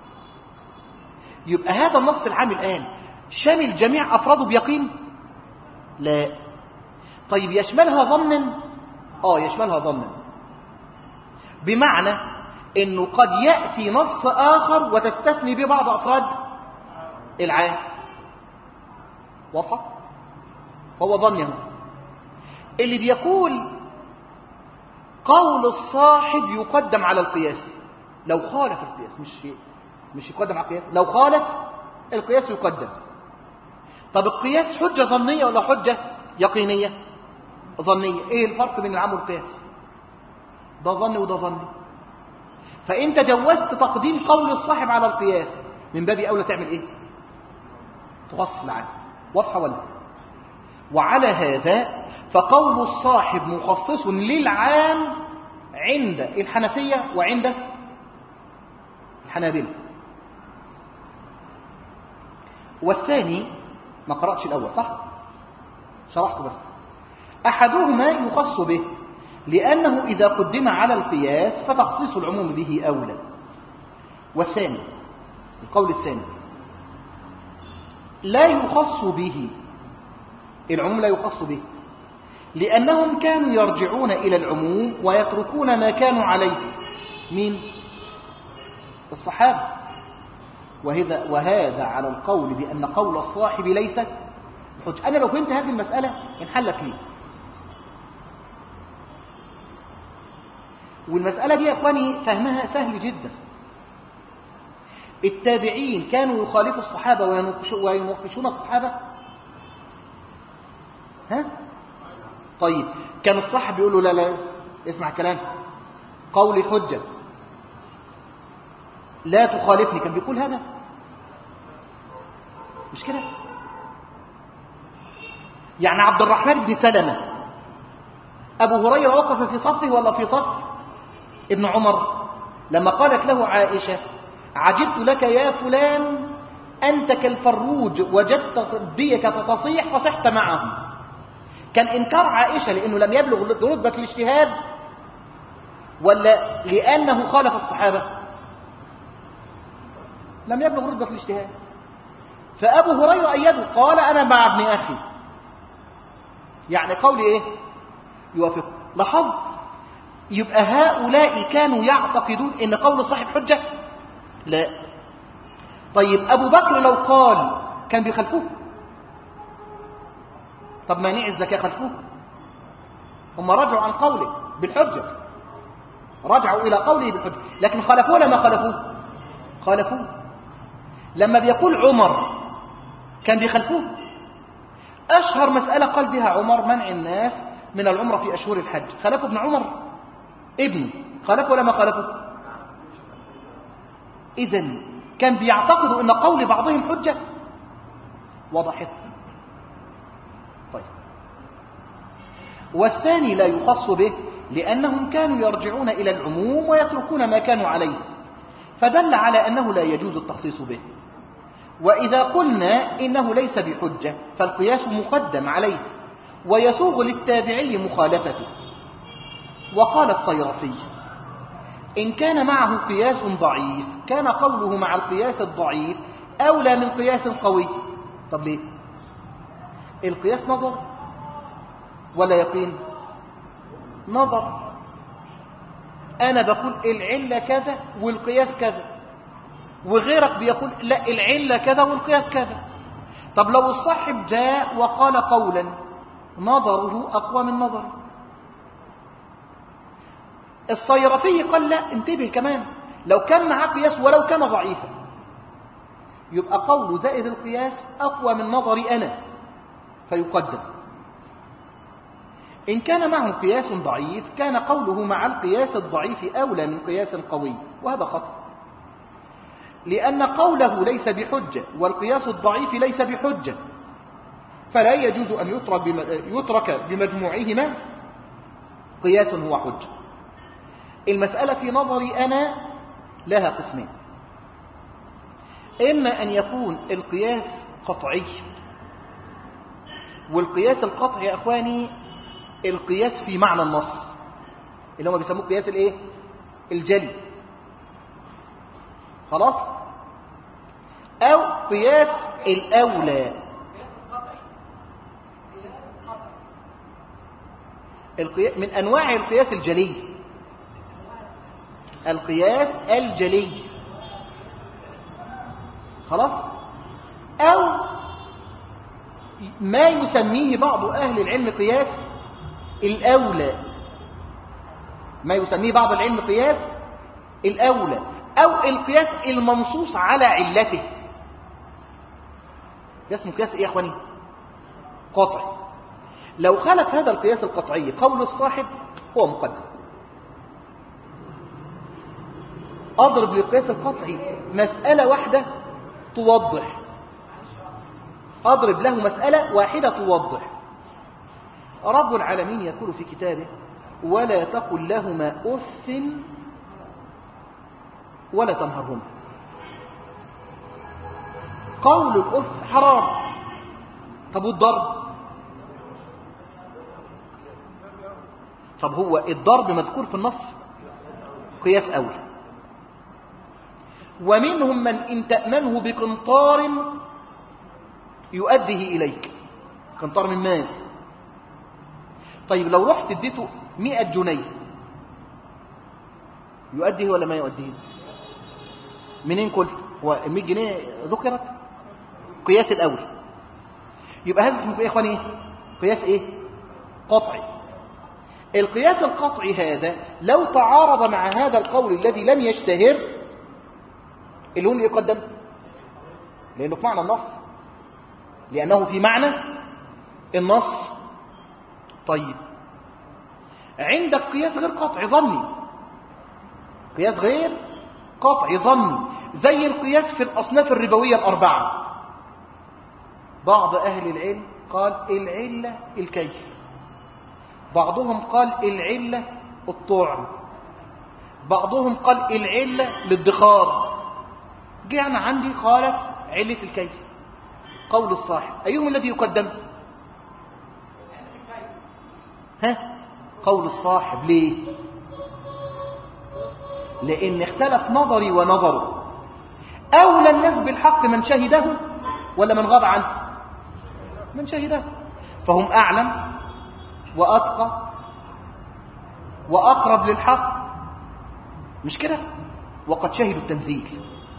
يبقى هذا النص العام الآن شامل جميع أفراده بيقين؟ لا. طيب يشملها ظنا؟ آه يشملها ظنا، بمعنى أنه قد يأتي نص آخر وتستثني به بعض أفراد العام. واضحة؟ هو ظنه اللي بيقول قول الصاحب يقدم على القياس لو خالف القياس، مش مش يقدم على القياس، لو خالف القياس يقدم. طب القياس حجة ظنية ولا حجة يقينية؟ ظنية. ايه الفرق بين العام والقياس؟ ده ظن وده ظن. فانت جوزت تقديم قول الصاحب على القياس، من باب اولى تعمل ايه؟ تخصص العام. واضحة ولا؟ وعلى هذا فقول الصاحب مخصص للعام عند الحنفية وعند الحنابلة. والثاني ما قرأتش الأول صح؟ شرحته بس. أحدهما يخص به لأنه إذا قدم على القياس فتخصيص العموم به أولى. والثاني القول الثاني لا يخص به، العموم لا يخص به لأنهم كانوا يرجعون إلى العموم ويتركون ما كانوا عليه. مين؟ الصحابة. وهذا, وهذا على القول بأن قول الصاحب ليس حجة. أنا لو فهمت هذه المسألة انحلت لي. والمسألة دي يا أخواني فهمها سهل جدا. التابعين كانوا يخالفوا الصحابة ويناقشون الصحابة؟ ها؟ طيب كان الصحابي يقول له لا لا اسمع كلام قولي حجة لا تخالفني، كان بيقول هذا؟ مش كده؟ يعني عبد الرحمن بن سلمة أبو هريرة وقف في صفه ولا في صف ابن عمر؟ لما قالت له عائشة عجبت لك يا فلان أنت كالفروج وجدت صديك تصيح فصحت معهم. كان إنكار عائشة لأنه لم يبلغ رتبة الاجتهاد ولا لأنه خالف الصحابة؟ لم يبلغ رتبة الاجتهاد. فأبو هريرة أيده قال أنا مع ابن أخي، يعني قولي إيه؟ يوافق. لاحظت؟ يبقى هؤلاء كانوا يعتقدون إن قول صاحب حجة؟ لا. طيب أبو بكر لو قال كان بيخلفوه؟ طب مانع الزكاة خلفوه؟ هم رجعوا عن قوله بالحجة، رجعوا إلى قوله بالحجة، لكن خلفوه لما خلفوه؟ خلفوه. لما بيقول عمر كان بيخلفوه؟ أشهر مسألة قال بها عمر منع الناس من العمرة في أشهر الحج، خلفوا ابن عمر ابنه، خلفوا لما خلفوا؟ إذن كان بيعتقدوا أن قول بعضهم حجة. وضحت؟ طيب. والثاني لا يخص به لأنهم كانوا يرجعون إلى العموم ويتركون ما كانوا عليه، فدل على أنه لا يجوز التخصيص به. وإذا قلنا إنه ليس بحجة فالقياس مقدم عليه ويسوغ للتابعي مخالفته. وقال الصيرفي إن كان معه قياس ضعيف كان قوله مع القياس الضعيف أولى من قياس قوي. طب ليه؟ القياس نظر ولا يقين؟ نظر. أنا بقول العلة كذا والقياس كذا، وغيرك بيقول لا العلة كذا والقياس كذا. طب لو الصاحب جاء وقال قولا نظره أقوى من نظر، الصيرفي قال لا انتبه كمان، لو كان معاه قياس ولو كان ضعيفا يبقى قوله زائد القياس أقوى من نظري أنا فيقدم. إن كان معه قياس ضعيف كان قوله مع القياس الضعيف أولى من قياس قوي، وهذا خطأ، لأن قوله ليس بحجة والقياس الضعيف ليس بحجة، فلا يجوز أن يترك يترك بمجموعهما قياس هو حجة. المسألة في نظري أنا لها قسمين، إما أن يكون القياس قطعي، والقياس القطعي يا أخواني القياس في معنى النص اللي هم بيسموه قياس الايه؟ الجلي، خلاص؟ أو قياس الأولى. القياس من أنواع القياس الجلي، القياس الجلي، خلاص؟ أو ما يسميه بعض أهل العلم قياس الأولى، ما يسميه بعض العلم قياس الأولى، أو القياس المنصوص على علته. ده اسمه قياس إيه يا أخواني؟ قطعي. لو خالف هذا القياس القطعي قول الصاحب هو مقدم. أضرب للقياس القطعي مسألة واحدة توضح، أضرب له مسألة واحدة توضح. رب العالمين يقول في كتابه ولا تقل لهما أف ولا تنهرهما. قول الأف حرام، طب والضرب؟ طب هو الضرب مذكور في النص قياس أولى. ومنهم من إن تأمنه بقنطار يؤديه إليك، قنطار من مال. طيب لو رحت اديته مئة جنيه يؤديه ولا ما يؤديه؟ منين قلت؟ هو مئة جنيه ذكرت قياس الأول، يبقى هذا اسمه ايه يا اخواني؟ قياس ايه؟ قطعي. القياس القطعي هذا لو تعارض مع هذا القول الذي لم يشتهر اللي هو اللي يقدم، لأنه في معنى النص، لأنه في معنى النص. طيب عندك قياس غير قطعي ظني، قياس غير قطعي ظني زي القياس في الأصناف الربوية الأربعة. بعض أهل العلم قال العلة الكيف، بعضهم قال العلة الطعم، بعضهم قال العلة للادخار، جه أنا عندي خالف علة الكيف، قول الصاحب، أيهم الذي يقدم؟ ها؟ قول الصاحب. ليه؟ لأن اختلف نظري ونظره. أولى الناس بالحق من شهده ولا من غاب عنه؟ من شهده. فهم أعلم وأتقى وأقرب للحق، مش كده؟ وقد شهدوا التنزيل.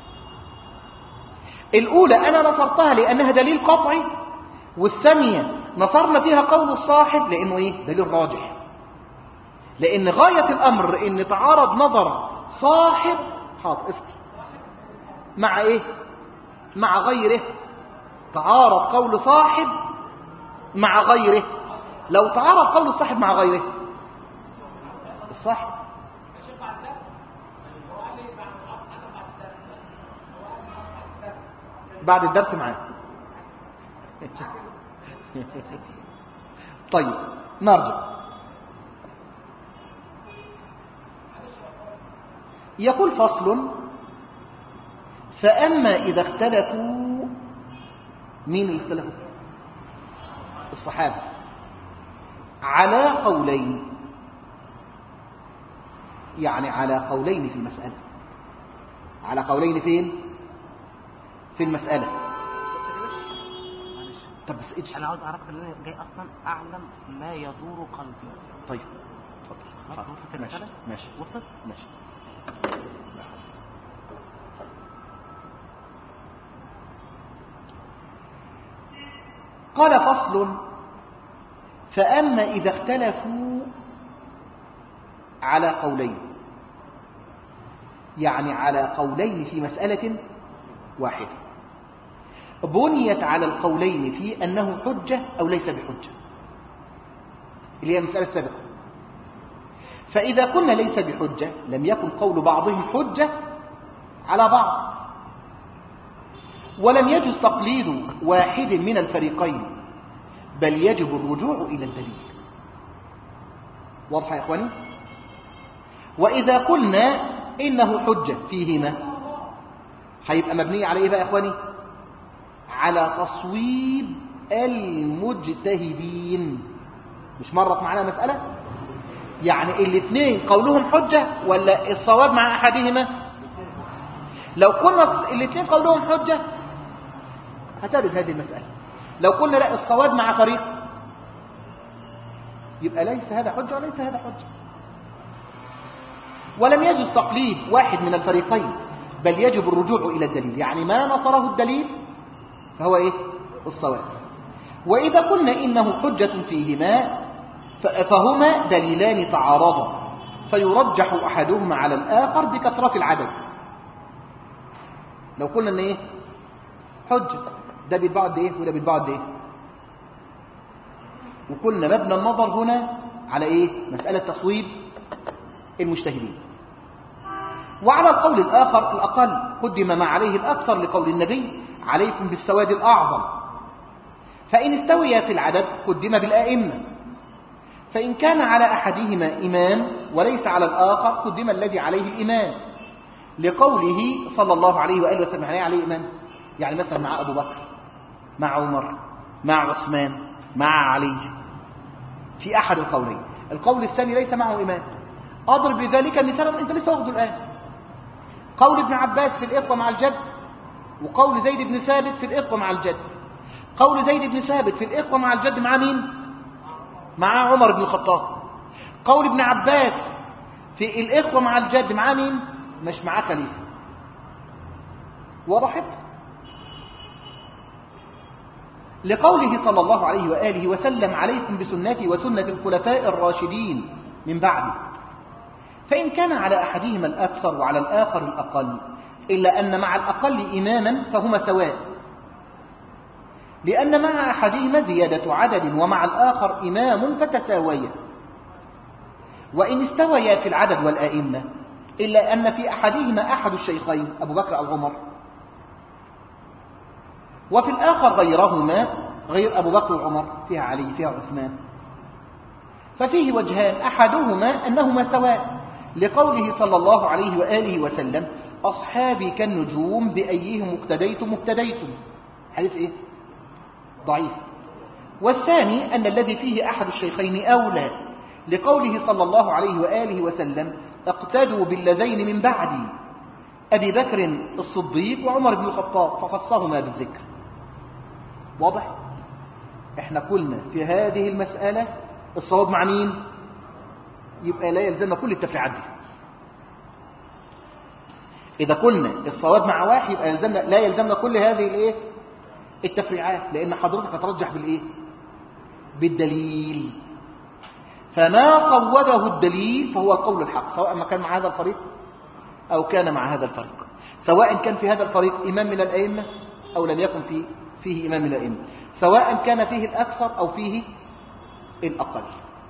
الأولى أنا نصرتها لأنها دليل قطعي، والثانية نصرنا فيها قول الصاحب لأنه إيه؟ دليل راجح. لأن غاية الأمر إن تعارض نظر صاحب حاضر اسم مع إيه؟ مع غيره. تعارض قول صاحب مع غيره. لو تعارض قول الصاحب مع غيره الصاحب بعد الدرس معاه. طيب نرجع. يقول فصل: فأما إذا اختلفوا. مين اللي اختلفوا؟ الصحابة على قولين، يعني على قولين في المسألة. على قولين فين؟ في المسألة. طب بس ايش انا عاوز اعرف اللي انا جاي اصلا اعلم ما يدور قلبي. طيب اتفضل. وصلت الرسالة؟ ماشي وصلت؟ ماشي. قال فصل: فأما إذا اختلفوا على قولين، يعني على قولين في مسألة واحدة، بنيت على القولين في أنه حجة أو ليس بحجة، اللي هي المسألة السابقة. فإذا كنا ليس بحجة لم يكن قول بعضهم حجة على بعض، ولم يجوز تقليد واحد من الفريقين، بل يجب الرجوع إلى الدليل. واضح يا إخواني؟ وإذا قلنا إنه حجة فيهما هيبقى مبني على إيه بقى يا إخواني؟ على تصويب المجتهدين. مش مرت معنا مسألة؟ يعني الاثنين قولهم حجة ولا الصواب مع أحدهما؟ لو كنا الاثنين قولهم حجة هترد هذه المسألة. لو قلنا لا الصواب مع فريق يبقى ليس هذا حجة وليس هذا حجة. ولم يجوز تقليد واحد من الفريقين، بل يجب الرجوع إلى الدليل، يعني ما نصره الدليل فهو إيه؟ الصواب. وإذا قلنا إنه حجة فيهما فهما دليلان تعارضا، فيرجح أحدهما على الآخر بكثرة العدد. لو قلنا إن إيه؟ حجة، ده بيتباع قد إيه وده بيتباع قد إيه، وكنا مبنى النظر هنا على إيه؟ مسألة تصويب المجتهدين. وعلى القول الآخر الأقل قدم ما عليه الأكثر لقول النبي: عليكم بالسواد الأعظم. فإن استوي في العدد قدم بالآئمة، فإن كان على أحدهما إمام وليس على الآخر قدم الذي عليه الإمام، لقوله صلى الله عليه وآله وسلم: عليه إمام، يعني مثلا مع أبو بكر، مع عمر، مع عثمان، مع علي، في أحد القولين. القول الثاني ليس معه إمام. أضرب لذلك مثالا أنت لسه واخده الآن: قول ابن عباس في الإخوة مع الجد، وقول زيد بن ثابت في الإخوة مع الجد. قول زيد بن ثابت في الإخوة مع الجد مع مين؟ مع عمر بن الخطاب. قول ابن عباس في الإخوة مع الجد مع مين؟ مش مع خليفة. وضحت؟ لقوله صلى الله عليه وآله وسلم: عليكم بسنتي وسنة الخلفاء الراشدين من بعدي. فإن كان على أحدهما الأكثر وعلى الآخر الأقل، إلا أن مع الأقل إماما فهما سواء، لأن مع أحدهما زيادة عدد ومع الآخر إمام فتساويا. وإن استويا في العدد والآئمة، إلا أن في أحدهما أحد الشيخين أبو بكر أو عمر، وفي الآخر غيرهما غير أبو بكر وعمر، فيها علي فيها عثمان. ففيه وجهان: أحدهما أنهما سواء، لقوله صلى الله عليه وآله وسلم: أصحابي كالنجوم بأيهم اقتديتم اهتديتم. حديث إيه؟ ضعيف. والثاني أن الذي فيه أحد الشيخين أولى، لقوله صلى الله عليه وآله وسلم اقتدوا بالذين من بعدي أبي بكر الصديق وعمر بن الخطاب، فخصهما بالذكر. واضح؟ احنا قلنا في هذه المسألة الصواب مع مين؟ يبقى لا يلزمنا كل التفريعات دي. إذا قلنا الصواب مع واحد يبقى يلزمنا لا يلزمنا كل هذه الايه؟ التفريعات، لأن حضرتك هترجح بالإيه؟ بالدليل. فما صوبه الدليل فهو القول الحق، سواء ما كان مع هذا الفريق أو كان مع هذا الفريق، سواء كان في هذا الفريق إمام من الأئمة أو لم يكن فيه, فيه إمام من الأئمة، سواء كان فيه الأكثر أو فيه الأقل.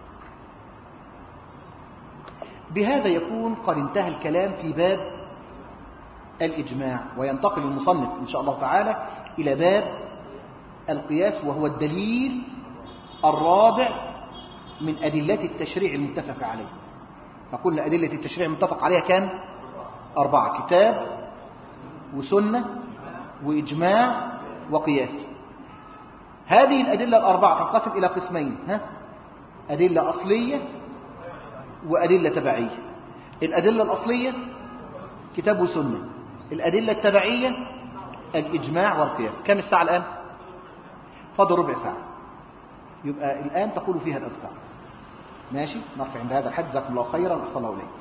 بهذا يكون قد انتهى الكلام في باب الإجماع، وينتقل المصنف إن شاء الله تعالى إلى باب القياس، وهو الدليل الرابع من أدلة التشريع المتفق عليه. فقلنا أدلة التشريع المتفق عليها كان أربعة: كتاب وسنة وإجماع وقياس. هذه الأدلة الأربعة تنقسم إلى قسمين، ها؟ أدلة أصلية وأدلة تبعية. الأدلة الأصلية كتاب وسنة، الأدلة التبعية الإجماع والقياس. كم الساعة الآن؟ فاضل ربع ساعة، يبقى الآن تقول فيها الأذكار. ماشي؟ نرفع عند هذا الحد. جزاكم الله خيرا وأحسن الله إليكم.